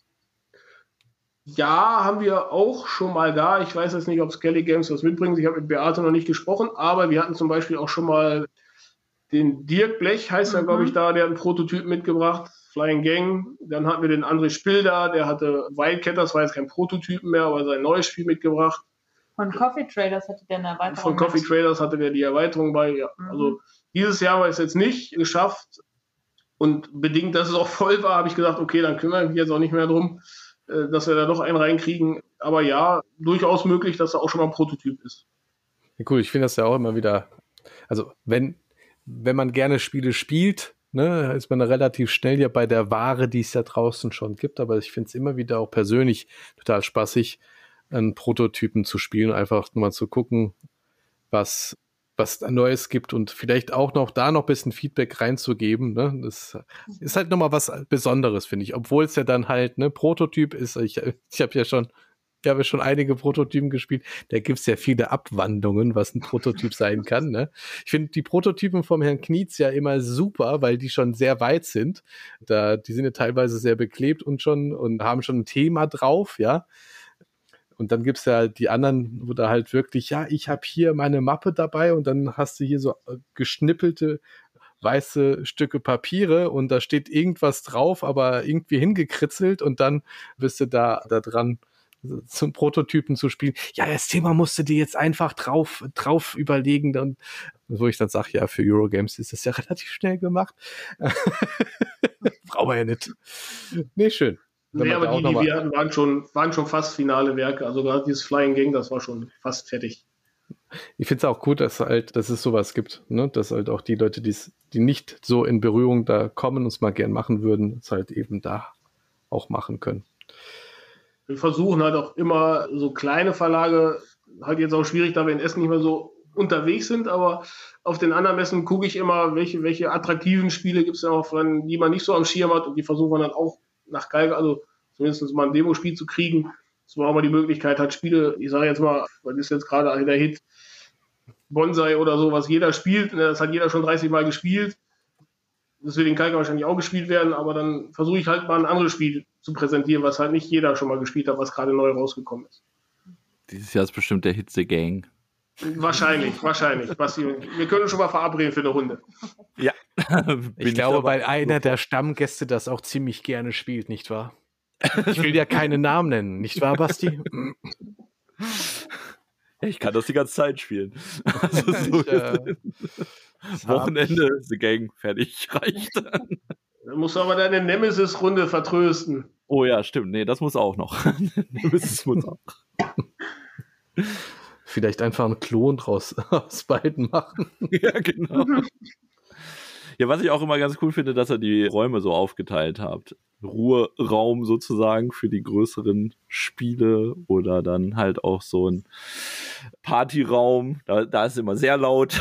Ja, haben wir auch schon mal da. Ich weiß jetzt nicht, ob Skelly Games das mitbringt. Ich habe mit Beate noch nicht gesprochen, aber wir hatten zum Beispiel auch schon mal den Dirk Blech, heißt er, Mhm. glaube ich, da, der hat einen Prototyp mitgebracht, Flying Gang. Dann hatten wir den André Spilder, der hatte Wildcat, das war jetzt kein Prototypen mehr, aber sein neues Spiel mitgebracht. Von Coffee Traders hatte der eine Erweiterung. Von Coffee mit. Traders hatte der die Erweiterung bei. Ja. Mhm. Also dieses Jahr haben wir es jetzt nicht geschafft, Und bedingt, dass es auch voll war, habe ich gesagt, okay, dann kümmere ich mich jetzt auch nicht mehr drum, äh, dass wir da doch einen reinkriegen. Aber ja, durchaus möglich, dass da auch schon mal ein Prototyp ist. Ja, cool, ich finde das ja auch immer wieder, also wenn, wenn man gerne Spiele spielt, ne, ist man relativ schnell ja bei der Ware, die es ja draußen schon gibt, aber ich finde es immer wieder auch persönlich total spaßig, einen Prototypen zu spielen, einfach nur mal zu gucken, was was da Neues gibt und vielleicht auch noch da noch ein bisschen Feedback reinzugeben. Ne? Das ist halt nochmal was Besonderes, finde ich. Obwohl es ja dann halt, ne, Prototyp ist, ich, ich habe ja schon, ich habe ja schon einige Prototypen gespielt, da gibt es ja viele Abwandlungen, was ein Prototyp sein kann. Ne? Ich finde die Prototypen vom Herrn Knietz ja immer super, weil die schon sehr weit sind. Da, die sind ja teilweise sehr beklebt und schon und haben schon ein Thema drauf, ja. Und dann gibt's ja die anderen, wo da halt wirklich, ja, ich habe hier meine Mappe dabei und dann hast du hier so geschnippelte weiße Stücke Papiere und da steht irgendwas drauf, aber irgendwie hingekritzelt und dann bist du da, da dran, zum Prototypen zu spielen. Ja, das Thema musst du dir jetzt einfach drauf, drauf überlegen. Und wo ich dann sage, ja, für Eurogames ist das ja relativ schnell gemacht. Brauchen wir ja nicht. Nee, schön. Nee, aber die, die wir hatten, waren schon, waren schon fast finale Werke. Also gerade dieses Flying Gang, das war schon fast fertig. Ich finde es auch gut, dass halt, dass es sowas gibt, ne? Dass halt auch die Leute, die's, die nicht so in Berührung da kommen und es mal gern machen würden, es halt eben da auch machen können. Wir versuchen halt auch immer so kleine Verlage, halt jetzt auch schwierig, da wir in Essen nicht mehr so unterwegs sind, aber auf den anderen Messen gucke ich immer, welche, welche attraktiven Spiele gibt es denn auch, die man nicht so am Schirm hat und die versuchen wir dann auch nach Galga, also zumindest mal ein Demospiel zu kriegen, dass man auch mal die Möglichkeit hat, Spiele, ich sage jetzt mal, was ist jetzt gerade der Hit, Bonsai oder so, was jeder spielt, das hat jeder schon dreißig Mal gespielt, das wird in Galga wahrscheinlich auch gespielt werden, aber dann versuche ich halt mal ein anderes Spiel zu präsentieren, was halt nicht jeder schon mal gespielt hat, was gerade neu rausgekommen ist. Dieses Jahr ist bestimmt der Hitze Gang. Wahrscheinlich, wahrscheinlich. Basti, wir können schon mal verabreden für eine Runde. Ja. Ich glaube, weil einer der Stammgäste das auch ziemlich gerne spielt, nicht wahr? Ich will ja keine Namen nennen, nicht wahr, Basti? Ich kann das die ganze Zeit spielen. Also so ich, äh, Wochenende, The Gang, fertig, reicht. Dann musst du aber deine Nemesis-Runde vertrösten. Oh ja, stimmt. Nee, das muss auch noch. Nemesis muss auch. Vielleicht einfach einen Klon draus aus beiden machen. Ja, genau. Ja, was ich auch immer ganz cool finde, dass ihr die Räume so aufgeteilt habt. Ruheraum sozusagen für die größeren Spiele oder dann halt auch so ein Partyraum. Da, da ist immer sehr laut.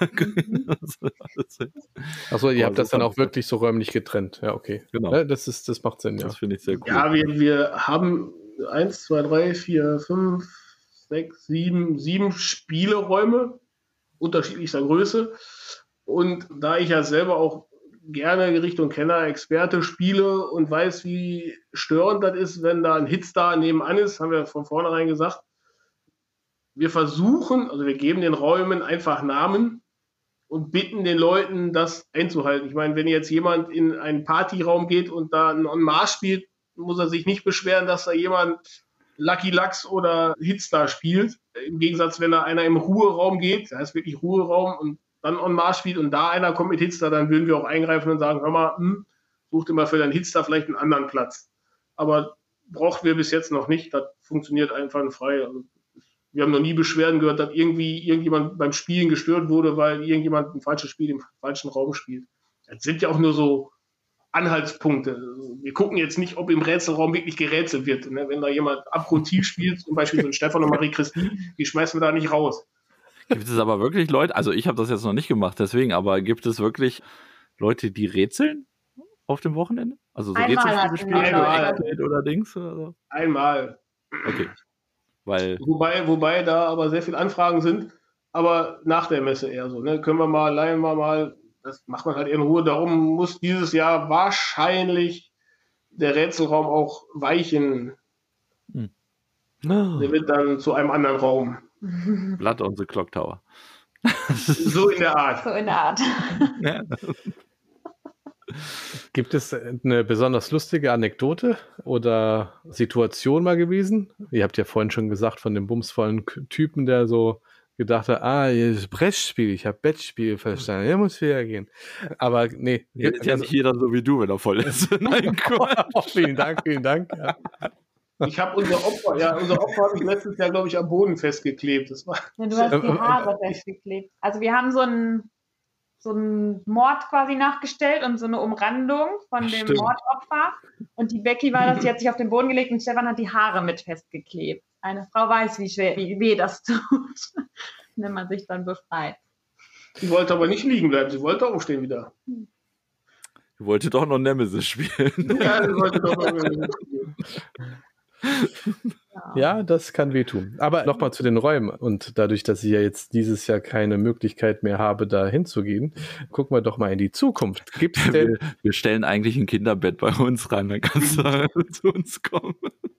Achso, ihr habt das dann auch wirklich so räumlich getrennt. Ja, okay. Genau. Ja, das, ist, das macht Sinn, ja. Das finde ich sehr cool. Ja, wir, wir haben eins, zwei, drei, vier, fünf, sechs, sieben, sieben Spieleräume unterschiedlichster Größe. Und da ich ja selber auch gerne Richtung Kenner, Experte spiele und weiß, wie störend das ist, wenn da ein Hitstar nebenan ist, haben wir von vornherein gesagt, wir versuchen, also wir geben den Räumen einfach Namen und bitten den Leuten, das einzuhalten. Ich meine, wenn jetzt jemand in einen Partyraum geht und da einen En Marche spielt, muss er sich nicht beschweren, dass da jemand Lucky Lux oder Hitstar spielt. Im Gegensatz, wenn da einer im Ruheraum geht, da ist wirklich Ruheraum und dann En Marche spielt und da einer kommt mit Hitstar, dann würden wir auch eingreifen und sagen, hör mal, hm, such dir mal für deinen Hitstar vielleicht einen anderen Platz. Aber brauchten wir bis jetzt noch nicht. Das funktioniert einfach frei. Also, wir haben noch nie Beschwerden gehört, dass irgendwie irgendjemand beim Spielen gestört wurde, weil irgendjemand ein falsches Spiel im falschen Raum spielt. Das sind ja auch nur so Anhaltspunkte. Wir gucken jetzt nicht, ob im Rätselraum wirklich gerätselt wird. Wenn da jemand abgrundtief spielt, zum Beispiel so ein Stefan und Marie-Christine, die schmeißen wir da nicht raus. Gibt es aber wirklich Leute, also ich habe das jetzt noch nicht gemacht, deswegen, aber gibt es wirklich Leute, die rätseln auf dem Wochenende? Also so Rätselspiele spielen oder Dings? Oder so? Einmal. Okay. Weil wobei, wobei da aber sehr viele Anfragen sind, aber nach der Messe eher so. Ne? Können wir mal, leihen wir mal, das macht man halt in Ruhe. Darum muss dieses Jahr wahrscheinlich der Rätselraum auch weichen. Hm. Oh. Der wird dann zu einem anderen Raum. Blood on the Clock Tower. So in der Art. So in der Art. Ja. Gibt es eine besonders lustige Anekdote oder Situation mal gewesen? Ihr habt ja vorhin schon gesagt von dem bumsvollen Typen, der so gedacht habe, ah, hier ist Brettspiel, ich habe Bettspiel verstanden, er muss wieder gehen. Aber nee. Ja, ist ja nicht jeder so wie du, wenn er voll ist. Nein, oh, vielen Dank, vielen Dank. Ja. Ich habe unser Opfer, ja, unser Opfer habe ich letztes Jahr, glaube ich, am Boden festgeklebt. Das war ja, du hast die Haare festgeklebt. Also wir haben so einen so einen Mord quasi nachgestellt und so eine Umrandung von dem Stimmt. Mordopfer. Und die Becky war das, die hat sich auf den Boden gelegt und Stefan hat die Haare mit festgeklebt. Eine Frau weiß, wie, schwer, wie weh das tut, wenn man sich dann befreit. Sie wollte aber nicht liegen bleiben, sie wollte aufstehen wieder. Du wolltest doch noch Nemesis spielen. Ja, sie wollte doch noch Nemesis spielen. Ja, das kann wehtun. Aber nochmal zu den Räumen. Und dadurch, dass ich ja jetzt dieses Jahr keine Möglichkeit mehr habe, da hinzugehen, gucken wir doch mal in die Zukunft. Gibt's denn Wir, wir stellen eigentlich ein Kinderbett bei uns rein, dann kannst du zu uns kommen.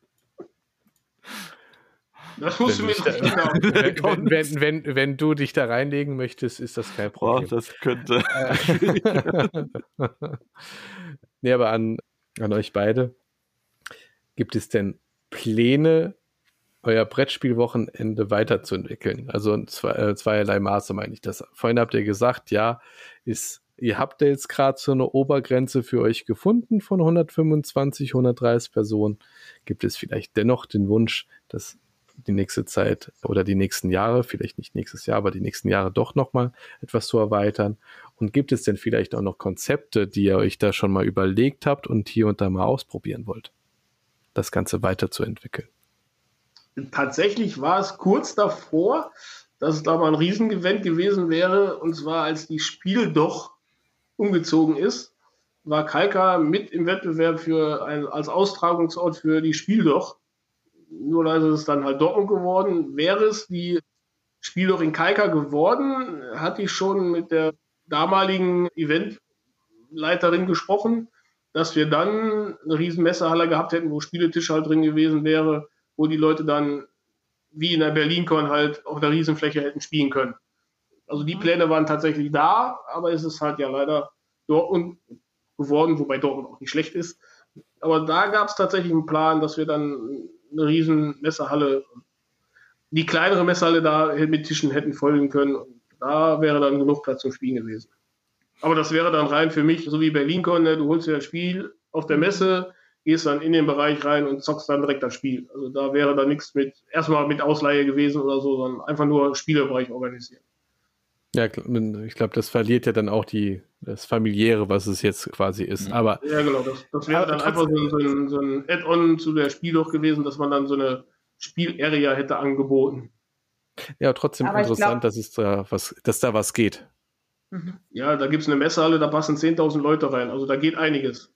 Das musst du mir Wenn nicht genau. wenn, wenn, wenn, wenn du dich da reinlegen möchtest, ist das kein Boah, Problem. das könnte. Nee, aber an, an euch beide. Gibt es denn Pläne, euer Brettspielwochenende weiterzuentwickeln? Also in zwei, äh, zweierlei Maße meine ich das. Vorhin habt ihr gesagt, ja, ist, ihr habt ja jetzt gerade so eine Obergrenze für euch gefunden von hundertfünfundzwanzig, hundertdreißig Personen. Gibt es vielleicht dennoch den Wunsch, dass die nächste Zeit oder die nächsten Jahre, vielleicht nicht nächstes Jahr, aber die nächsten Jahre doch nochmal etwas zu erweitern? Und gibt es denn vielleicht auch noch Konzepte, die ihr euch da schon mal überlegt habt und hier und da mal ausprobieren wollt, das Ganze weiterzuentwickeln? Tatsächlich war es kurz davor, dass es da mal ein Riesengewinn gewesen wäre, und zwar als die Spiel doch umgezogen ist, war Kalka mit im Wettbewerb für ein, als Austragungsort für die Spiel doch. Nur leider ist es dann halt Dortmund geworden. Wäre es die Spiel doch in Kalka geworden, hatte ich schon mit der damaligen Eventleiterin gesprochen, dass wir dann eine riesen Messehalle gehabt hätten, wo Spieletisch halt drin gewesen wäre, wo die Leute dann wie in der BerlinCon halt auf der Riesenfläche hätten spielen können. Also die Pläne waren tatsächlich da, aber es ist halt ja leider Dortmund geworden, wobei Dortmund auch nicht schlecht ist. Aber da gab es tatsächlich einen Plan, dass wir dann eine riesen Messehalle, die kleinere Messehalle da mit Tischen hätten folgen können. Und da wäre dann genug Platz zum Spielen gewesen. Aber das wäre dann rein für mich, so wie BerlinCon, ne? Du holst dir das Spiel auf der Messe, gehst dann in den Bereich rein und zockst dann direkt das Spiel. Also da wäre dann nichts mit, erstmal mit Ausleihe gewesen oder so, sondern einfach nur Spielebereich organisieren. Ja, ich glaube, das verliert ja dann auch die, das Familiäre, was es jetzt quasi ist. Mhm. Aber ja, genau, das, das wäre dann einfach so, so ein, so ein Add-on zu der Spiel doch gewesen, dass man dann so eine Spiel-Area hätte angeboten. Ja, trotzdem Aber ich interessant, glaub- dass es da was, dass da was geht. Mhm. Ja, da gibt es eine Messehalle, da passen zehntausend Leute rein. Also da geht einiges.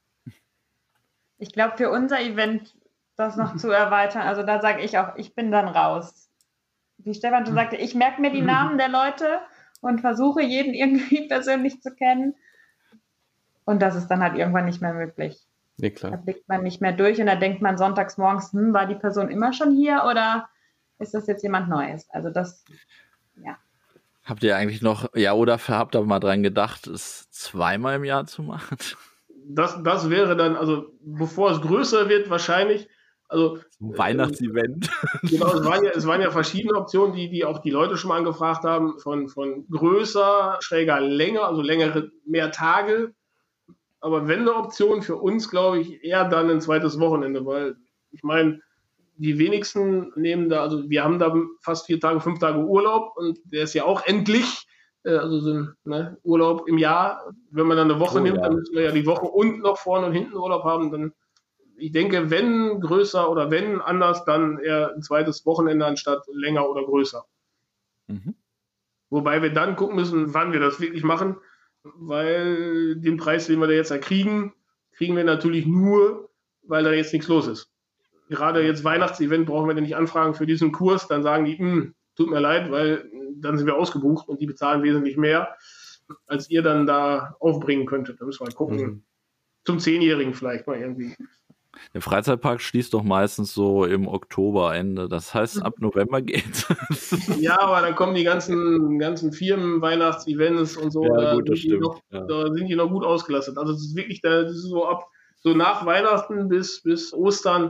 Ich glaube, für unser Event das noch zu erweitern, also da sage ich auch, ich bin dann raus. Wie Stefan schon sagte, ich merke mir die Namen der Leute und versuche, jeden irgendwie persönlich zu kennen. Und das ist dann halt irgendwann nicht mehr möglich. Nee, Da klar. blickt man nicht mehr durch und da denkt man sonntags morgens, hm, war die Person immer schon hier oder ist das jetzt jemand Neues? Also das, ja. Habt ihr eigentlich noch, ja, oder habt ihr mal dran gedacht, es zweimal im Jahr zu machen? Das, das wäre dann, also bevor es größer wird, wahrscheinlich, also Ein Weihnachtsevent. genau, es waren ja, es waren ja verschiedene Optionen, die, die auch die Leute schon mal angefragt haben, von, von größer, schräger, länger, also längere, mehr Tage. Aber wenn eine Option für uns, glaube ich, eher dann ein zweites Wochenende, weil ich meine, die wenigsten nehmen da, also wir haben da fast vier Tage, fünf Tage Urlaub und der ist ja auch endlich, äh, also so ein ne, Urlaub im Jahr. Wenn man dann eine Woche Oh, nimmt, ja. dann müssen wir ja die Woche und noch vorne und hinten Urlaub haben, dann ich denke, wenn größer oder wenn anders, dann eher ein zweites Wochenende anstatt länger oder größer. Mhm. Wobei wir dann gucken müssen, wann wir das wirklich machen, weil den Preis, den wir da jetzt ja kriegen, kriegen wir natürlich nur, weil da jetzt nichts los ist. Gerade jetzt Weihnachtsevent brauchen wir ja nicht anfragen für diesen Kurs, dann sagen die, "Hm, tut mir leid, weil dann sind wir ausgebucht und die bezahlen wesentlich mehr, als ihr dann da aufbringen könntet. Da müssen wir mal gucken. Mhm. Zum Zehnjährigen vielleicht mal irgendwie. Der Freizeitpark schließt doch meistens so im Oktoberende. Das heißt, ab November geht's. Ja, aber dann kommen die ganzen, ganzen Firmen, Weihnachtsevents und so, Ja, da, gut, das sind die stimmt, noch, ja. da sind die noch gut ausgelastet. Also es ist wirklich, da, das ist so ab, so nach Weihnachten bis, bis Ostern,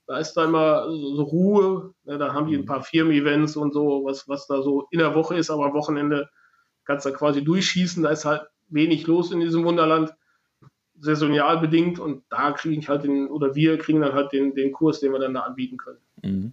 Da ist da immer so Ruhe. Ne? Da haben die ein paar Firmen-Events und so, was, was da so in der Woche ist, aber am Wochenende kannst du da quasi durchschießen. Da ist halt wenig los in diesem Wunderland, saisonal bedingt. Und da kriege ich halt den, oder wir kriegen dann halt den, den Kurs, den wir dann da anbieten können. Mhm.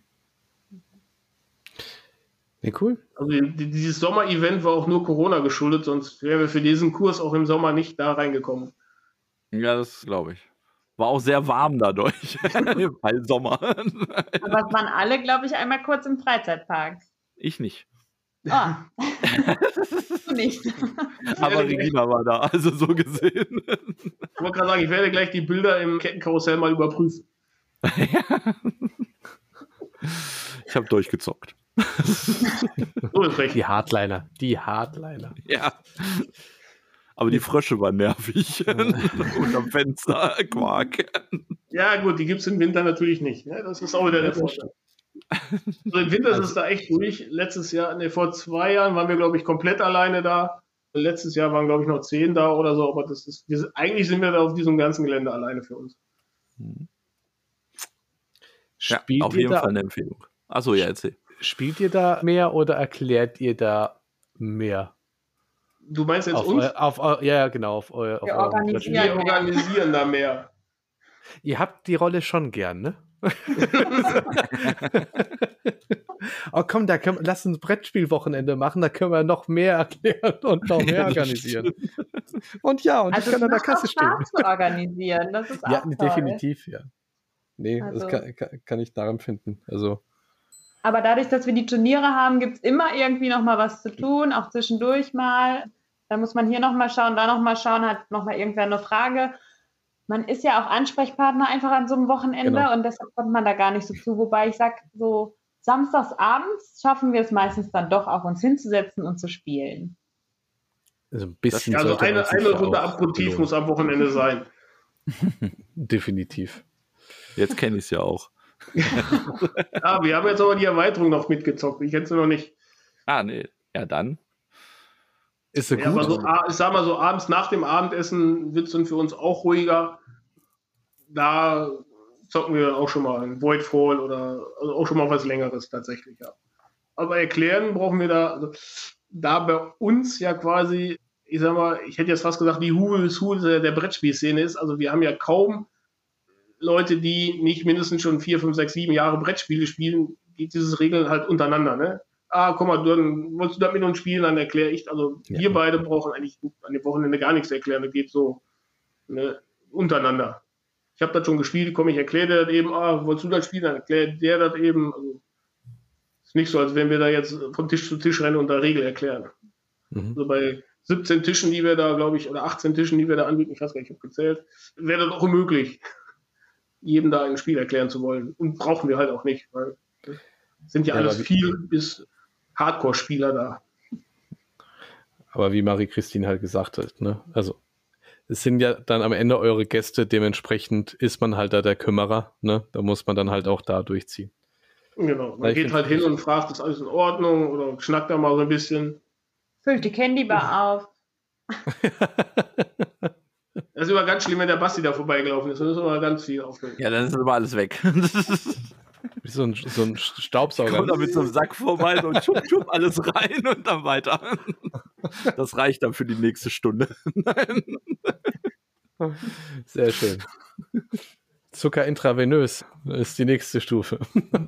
Ja, cool. Also die, dieses Sommer-Event war auch nur Corona geschuldet, sonst wären wir für diesen Kurs auch im Sommer nicht da reingekommen. Ja, das glaube ich. War auch sehr warm dadurch, weil Sommer. Aber es waren alle, glaube ich, einmal kurz im Freizeitpark. Ich nicht. Ah, du nicht. Aber Regina war da, also so gesehen. Ich wollte gerade sagen, ich werde gleich die Bilder im Kettenkarussell mal überprüfen. Ich habe durchgezockt. So ist recht. Die Hardliner. Die Hardliner. Ja. Aber die Frösche waren nervig. Unterm Fenster, Quark. Ja, gut, die gibt es im Winter natürlich nicht. Ne? Das ist auch wieder der Vorteil. Also im Winter ist es da echt ruhig. Letztes Jahr, ne, vor zwei Jahren waren wir, glaube ich, komplett alleine da. Letztes Jahr waren, glaube ich, noch zehn da oder so. Aber das ist, wir, eigentlich sind wir da auf diesem ganzen Gelände alleine für uns. Ja, Spielt auf ihr jeden da, Fall eine Empfehlung. Achso, ja, erzähl. Spielt ihr da mehr oder erklärt ihr da mehr? Du meinst jetzt Auf uns? eu, auf eu, ja, genau, auf euer. Auf Wir eurem organisieren. Brettspiel. Wir organisieren da mehr. Ihr habt die Rolle schon gern, ne? Oh komm, da können, lass uns Brettspielwochenende machen, da können wir noch mehr erklären und noch mehr organisieren. Und ja, und Also ich kann an der es macht Kasse auch stehen. Spaß zu organisieren. Das ist auch Ja, toll. definitiv, ja. Nee, Also- das kann, kann, kann ich daran finden. Also, Aber dadurch, dass wir die Turniere haben, gibt es immer irgendwie noch mal was zu tun, auch zwischendurch mal. Da muss man hier noch mal schauen, da noch mal schauen, hat noch mal irgendwer eine Frage. Man ist ja auch Ansprechpartner einfach an so einem Wochenende Genau. und deshalb kommt man da gar nicht so zu. Wobei ich sage, so samstags abends schaffen wir es meistens dann doch auch, uns hinzusetzen und zu spielen. also ein bisschen Ja, also sollte man eine, sich eine ja Runde auch Aperitif belohnen. muss am Wochenende sein. Definitiv. Jetzt kenne ich es ja auch. Ja, wir haben jetzt aber die Erweiterung noch mitgezockt. Ich kenne sie noch nicht. Ah, nee. Ja, dann. Ist so Ja, aber gut. so, a- ich sag mal so, abends nach dem Abendessen wird es dann für uns auch ruhiger. Da zocken wir auch schon mal ein Voidfall oder also auch schon mal was Längeres tatsächlich, ja. Aber erklären brauchen wir da, also, da bei uns ja quasi, ich sag mal, ich hätte jetzt fast gesagt, die Who's Who der, der Brettspielszene ist. Also wir haben ja kaum Leute, die nicht mindestens schon vier, fünf, sechs, sieben Jahre Brettspiele spielen, geht dieses Regeln halt untereinander, ne? Ah, guck mal, dann wolltest du da mit uns spielen, dann erkläre ich. Also Ja. wir beide brauchen eigentlich an dem Wochenende gar nichts erklären. Das geht so ne, untereinander. Ich habe das schon gespielt, komm, ich erkläre dir das eben. Ah, wolltest du das spielen, dann erklärt der das eben. Also, ist nicht so, als wenn wir da jetzt von Tisch zu Tisch rennen und da Regel erklären. Mhm. Also bei siebzehn Tischen, die wir da, glaube ich, oder achtzehn Tischen, die wir da anbieten, ich weiß gar nicht, ich habe gezählt, wäre das auch unmöglich, jedem da ein Spiel erklären zu wollen. Und brauchen wir halt auch nicht, weil es sind ja, Ja, alles aber wie- viel bis Hardcore-Spieler da. Aber wie Marie-Christine halt gesagt hat, ne? Also, es sind ja dann am Ende eure Gäste, dementsprechend ist man halt da der Kümmerer, ne? Da muss man dann halt auch da durchziehen. Genau. Man Ich geht find- halt hin und fragt, ist alles in Ordnung oder schnackt da mal so ein bisschen. Füllt die Candybar auf. Das ist immer ganz schlimm, wenn der Basti da vorbeigelaufen ist. Da ist immer ganz viel aufgeregt. Ja, dann ist aber alles weg. Wie so ein, so ein Staubsauger. Kommt da mit so einem Sack vorbei und schupp, schupp, alles rein und dann weiter. Das reicht dann für die nächste Stunde. Sehr schön. Zucker intravenös ist die nächste Stufe.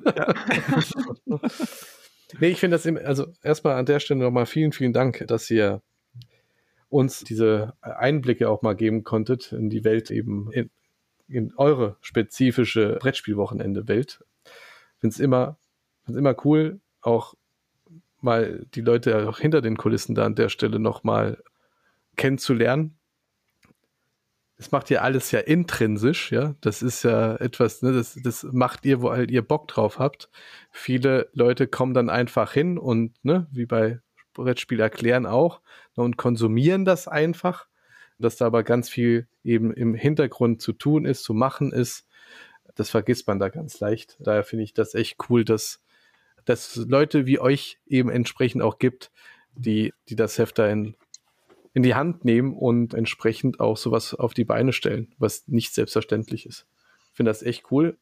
Nee, ich finde das, im, also erstmal an der Stelle nochmal vielen, vielen Dank, dass ihr uns diese Einblicke auch mal geben konntet in die Welt eben, in, in eure spezifische Brettspielwochenende-Welt. Ich finde es immer, find's immer cool, auch mal die Leute auch hinter den Kulissen da an der Stelle nochmal kennenzulernen. Das macht ihr alles ja intrinsisch, ja. Das ist ja etwas, ne, das, das macht ihr, weil ihr Bock drauf habt. Viele Leute kommen dann einfach hin und, ne, wie bei Brettspiel erklären auch, ne, und konsumieren das einfach. Dass da aber ganz viel eben im Hintergrund zu tun ist, zu machen ist, das vergisst man da ganz leicht. Daher finde ich das echt cool, dass dass es Leute wie euch eben entsprechend auch gibt, die, die das Heft da in, in die Hand nehmen und entsprechend auch sowas auf die Beine stellen, was nicht selbstverständlich ist. Ich finde das echt cool.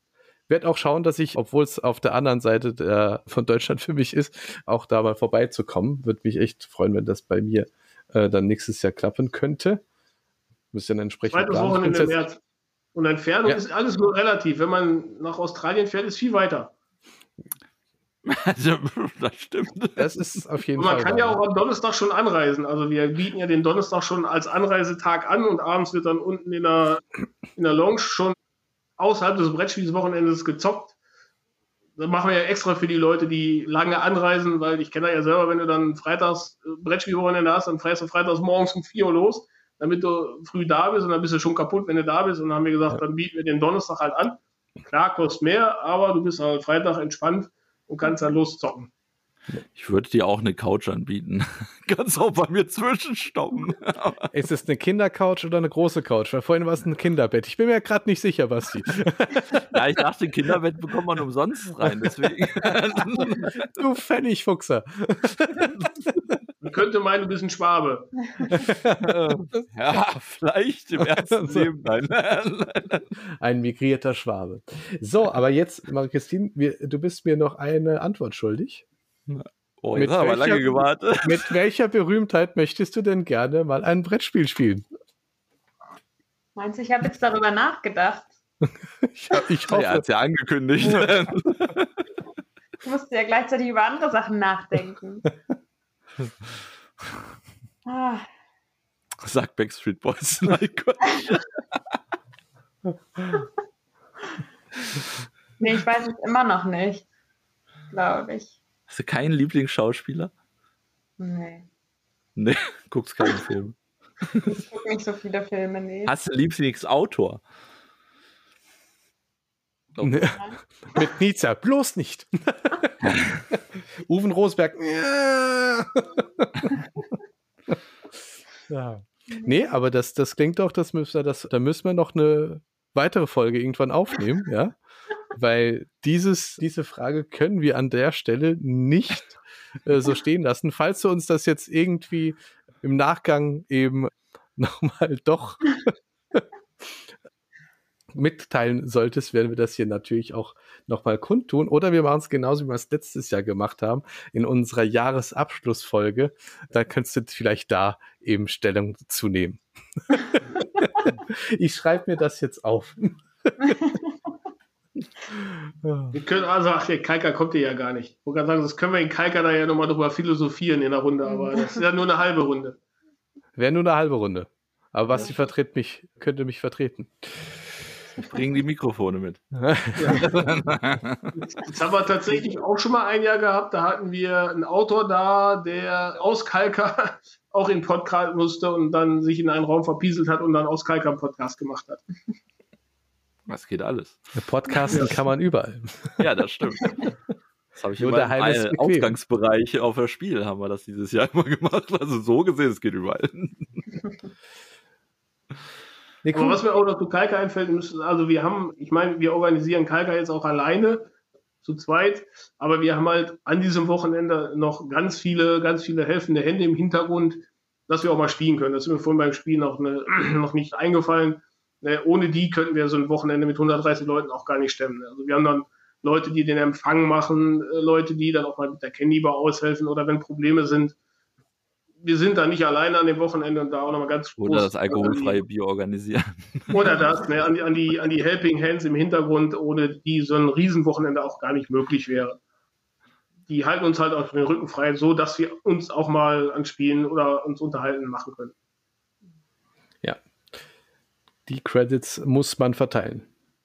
werde auch schauen, dass ich, obwohl es auf der anderen Seite der, von Deutschland für mich ist, auch da mal vorbeizukommen. Würde mich echt freuen, wenn das bei mir äh, dann nächstes Jahr klappen könnte. Müsste dann entsprechend Zweites Wochenende im März. Und Entfernung ja. ist alles nur relativ. Wenn man nach Australien fährt, ist viel weiter. Also, das stimmt. Das ist auf jeden und man Fall. Man kann ja auch am Donnerstag schon anreisen. Also wir bieten ja den Donnerstag schon als Anreisetag an und abends wird dann unten in der, in der Lounge schon außerhalb des Brettspielswochenendes gezockt. Das machen wir ja extra für die Leute, die lange anreisen, weil ich kenne ja selber, wenn du dann freitags Brettspielwochenende hast, dann fährst du freitags morgens um vier Uhr los, damit du früh da bist und dann bist du schon kaputt, wenn du da bist. Und dann haben wir gesagt, ja. dann bieten wir den Donnerstag halt an. Klar, kostet mehr, aber du bist halt Freitag entspannt und kannst dann loszocken. Ich würde dir auch eine Couch anbieten. Kannst auch bei mir zwischenstoppen. Ist es eine Kindercouch oder eine große Couch? Weil vorhin war es ein Kinderbett. Ich bin mir gerade nicht sicher, Basti. Ja, ich dachte, ein Kinderbett bekommt man umsonst rein. Deswegen. Du Pfennigfuchser. Man könnte meinen, du bist ein Schwabe. Ja, vielleicht im ersten Leben. Nein. Ein migrierter Schwabe. So, aber jetzt, Marie-Christine, du bist mir noch eine Antwort schuldig. Oh, jetzt haben wir lange gewartet. Mit welcher Berühmtheit möchtest du denn gerne mal ein Brettspiel spielen? Meinst du, ich habe jetzt darüber nachgedacht? ich, ich hoffe. Er hat es ja angekündigt. Ich musste ja gleichzeitig über andere Sachen nachdenken. ah. Sag Backstreet Boys. Nein, Gott. Nee, ich weiß es immer noch nicht. Glaube ich. Hast du keinen Lieblingsschauspieler? Nee. Nee, guckst keinen Film. Ich gucke nicht so viele Filme, nee. Hast du Lieblingsautor? Oh. Nee. Mit Nietzsche, bloß nicht. Uwe Rosberg. Ja. Nee, aber das, das klingt doch, das müssen wir, das, da müssen wir noch eine weitere Folge irgendwann aufnehmen, ja. Weil dieses, diese Frage können wir an der Stelle nicht äh, so stehen lassen. Falls du uns das jetzt irgendwie im Nachgang eben nochmal doch mitteilen solltest, werden wir das hier natürlich auch nochmal kundtun. Oder wir machen es genauso, wie wir es letztes Jahr gemacht haben, in unserer Jahresabschlussfolge. Da könntest du vielleicht da eben Stellung zu nehmen. Ich schreibe mir das jetzt auf. Wir können also, ach, der Kalker kommt hier ja gar nicht. Ich wollte gerade sagen, das können wir in Kalker da ja nochmal drüber philosophieren in der Runde, aber das ist ja nur eine halbe Runde. Wäre nur eine halbe Runde. Aber Basti vertritt mich, könnte mich vertreten. Ich bringe die Mikrofone mit. Ja. Jetzt haben wir tatsächlich auch schon mal ein Jahr gehabt, da hatten wir einen Autor da, der aus Kalker auch in Podcast musste und dann sich in einen Raum verpieselt hat und dann aus Kalker einen Podcast gemacht hat. Das geht alles. Podcasten ja. kann man überall. Ja, das stimmt. Das habe ich Nur immer im einen Ausgangsbereich auf das Spiel haben wir das dieses Jahr immer gemacht. Also so gesehen, es geht überall. Nee, cool. Aber was mir auch noch zu Kalka einfällt, also wir haben, ich meine, wir organisieren Kalka jetzt auch alleine, zu zweit, aber wir haben halt an diesem Wochenende noch ganz viele, ganz viele helfende Hände im Hintergrund, dass wir auch mal spielen können. Das ist mir vorhin beim Spielen auch ne, noch nicht eingefallen. Ne, ohne die könnten wir so ein Wochenende mit hundertdreißig Leuten auch gar nicht stemmen. Also wir haben dann Leute, die den Empfang machen, Leute, die dann auch mal mit der Candybar aushelfen oder wenn Probleme sind. Wir sind da nicht alleine an dem Wochenende und da auch nochmal ganz Oder das alkoholfreie Bier organisieren. Oder das, ne, an, die, an, die, an die Helping Hands im Hintergrund, ohne die so ein Riesenwochenende auch gar nicht möglich wäre. Die halten uns halt auf den Rücken frei, so dass wir uns auch mal an Spielen oder uns unterhalten machen können. Ja. Die Credits muss man verteilen.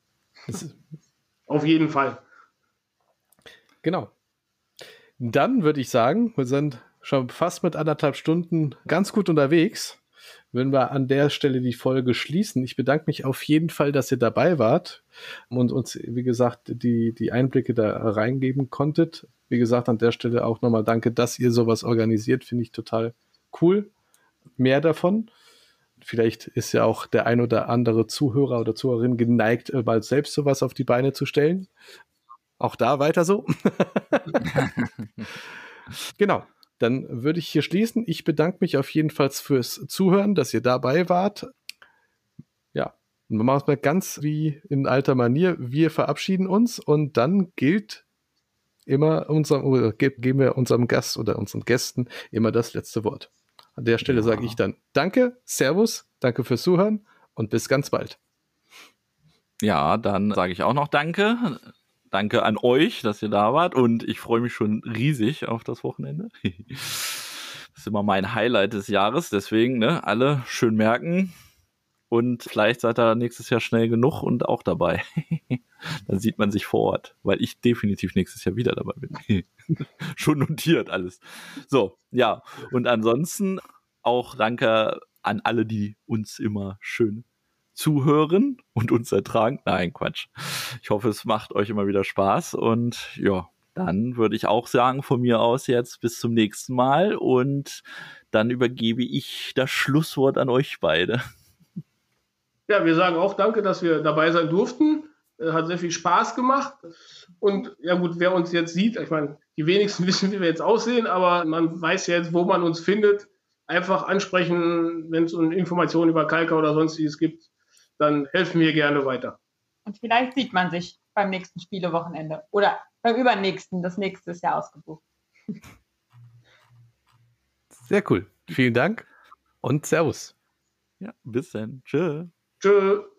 Auf jeden Fall. Genau. Dann würde ich sagen, wir sind schon fast mit anderthalb Stunden ganz gut unterwegs. Wenn wir an der Stelle die Folge schließen. Ich bedanke mich auf jeden Fall, dass ihr dabei wart und uns, wie gesagt, die, die Einblicke da reingeben konntet. Wie gesagt, an der Stelle auch nochmal danke, dass ihr sowas organisiert. Finde ich total cool. Mehr davon. Vielleicht ist ja auch der ein oder andere Zuhörer oder Zuhörerin geneigt, mal selbst sowas auf die Beine zu stellen. Auch da weiter so. Genau. Dann würde ich hier schließen. Ich bedanke mich auf jeden Fall fürs Zuhören, dass ihr dabei wart. Ja, Und wir machen es mal ganz wie in alter Manier. Wir verabschieden uns und dann gilt immer unserem, oder geben wir unserem Gast oder unseren Gästen immer das letzte Wort. An der Stelle ja. sage ich dann Danke, Servus, danke fürs Zuhören und bis ganz bald. Ja, dann sage ich auch noch Danke. Danke an euch, dass ihr da wart und ich freue mich schon riesig auf das Wochenende. Das ist immer mein Highlight des Jahres, deswegen ne, alle schön merken und vielleicht seid ihr nächstes Jahr schnell genug und auch dabei. Dann sieht man sich vor Ort, weil ich definitiv nächstes Jahr wieder dabei bin. Schon notiert alles. So, ja, und ansonsten auch danke an alle, die uns immer schön zuhören und uns ertragen. Nein, Quatsch. Ich hoffe, es macht euch immer wieder Spaß und ja, dann würde ich auch sagen, von mir aus jetzt bis zum nächsten Mal und dann übergebe ich das Schlusswort an euch beide. Ja, wir sagen auch danke, dass wir dabei sein durften. Hat sehr viel Spaß gemacht und ja gut, wer uns jetzt sieht, ich meine, die wenigsten wissen, wie wir jetzt aussehen, aber man weiß ja jetzt, wo man uns findet. Einfach ansprechen, wenn es Informationen über Kalka oder sonstiges gibt, dann helfen wir gerne weiter. Und vielleicht sieht man sich beim nächsten Spielewochenende oder beim übernächsten, das nächste ist ja ausgebucht. Sehr cool. Vielen Dank und Servus. Ja, bis dann. Tschö. Tschö.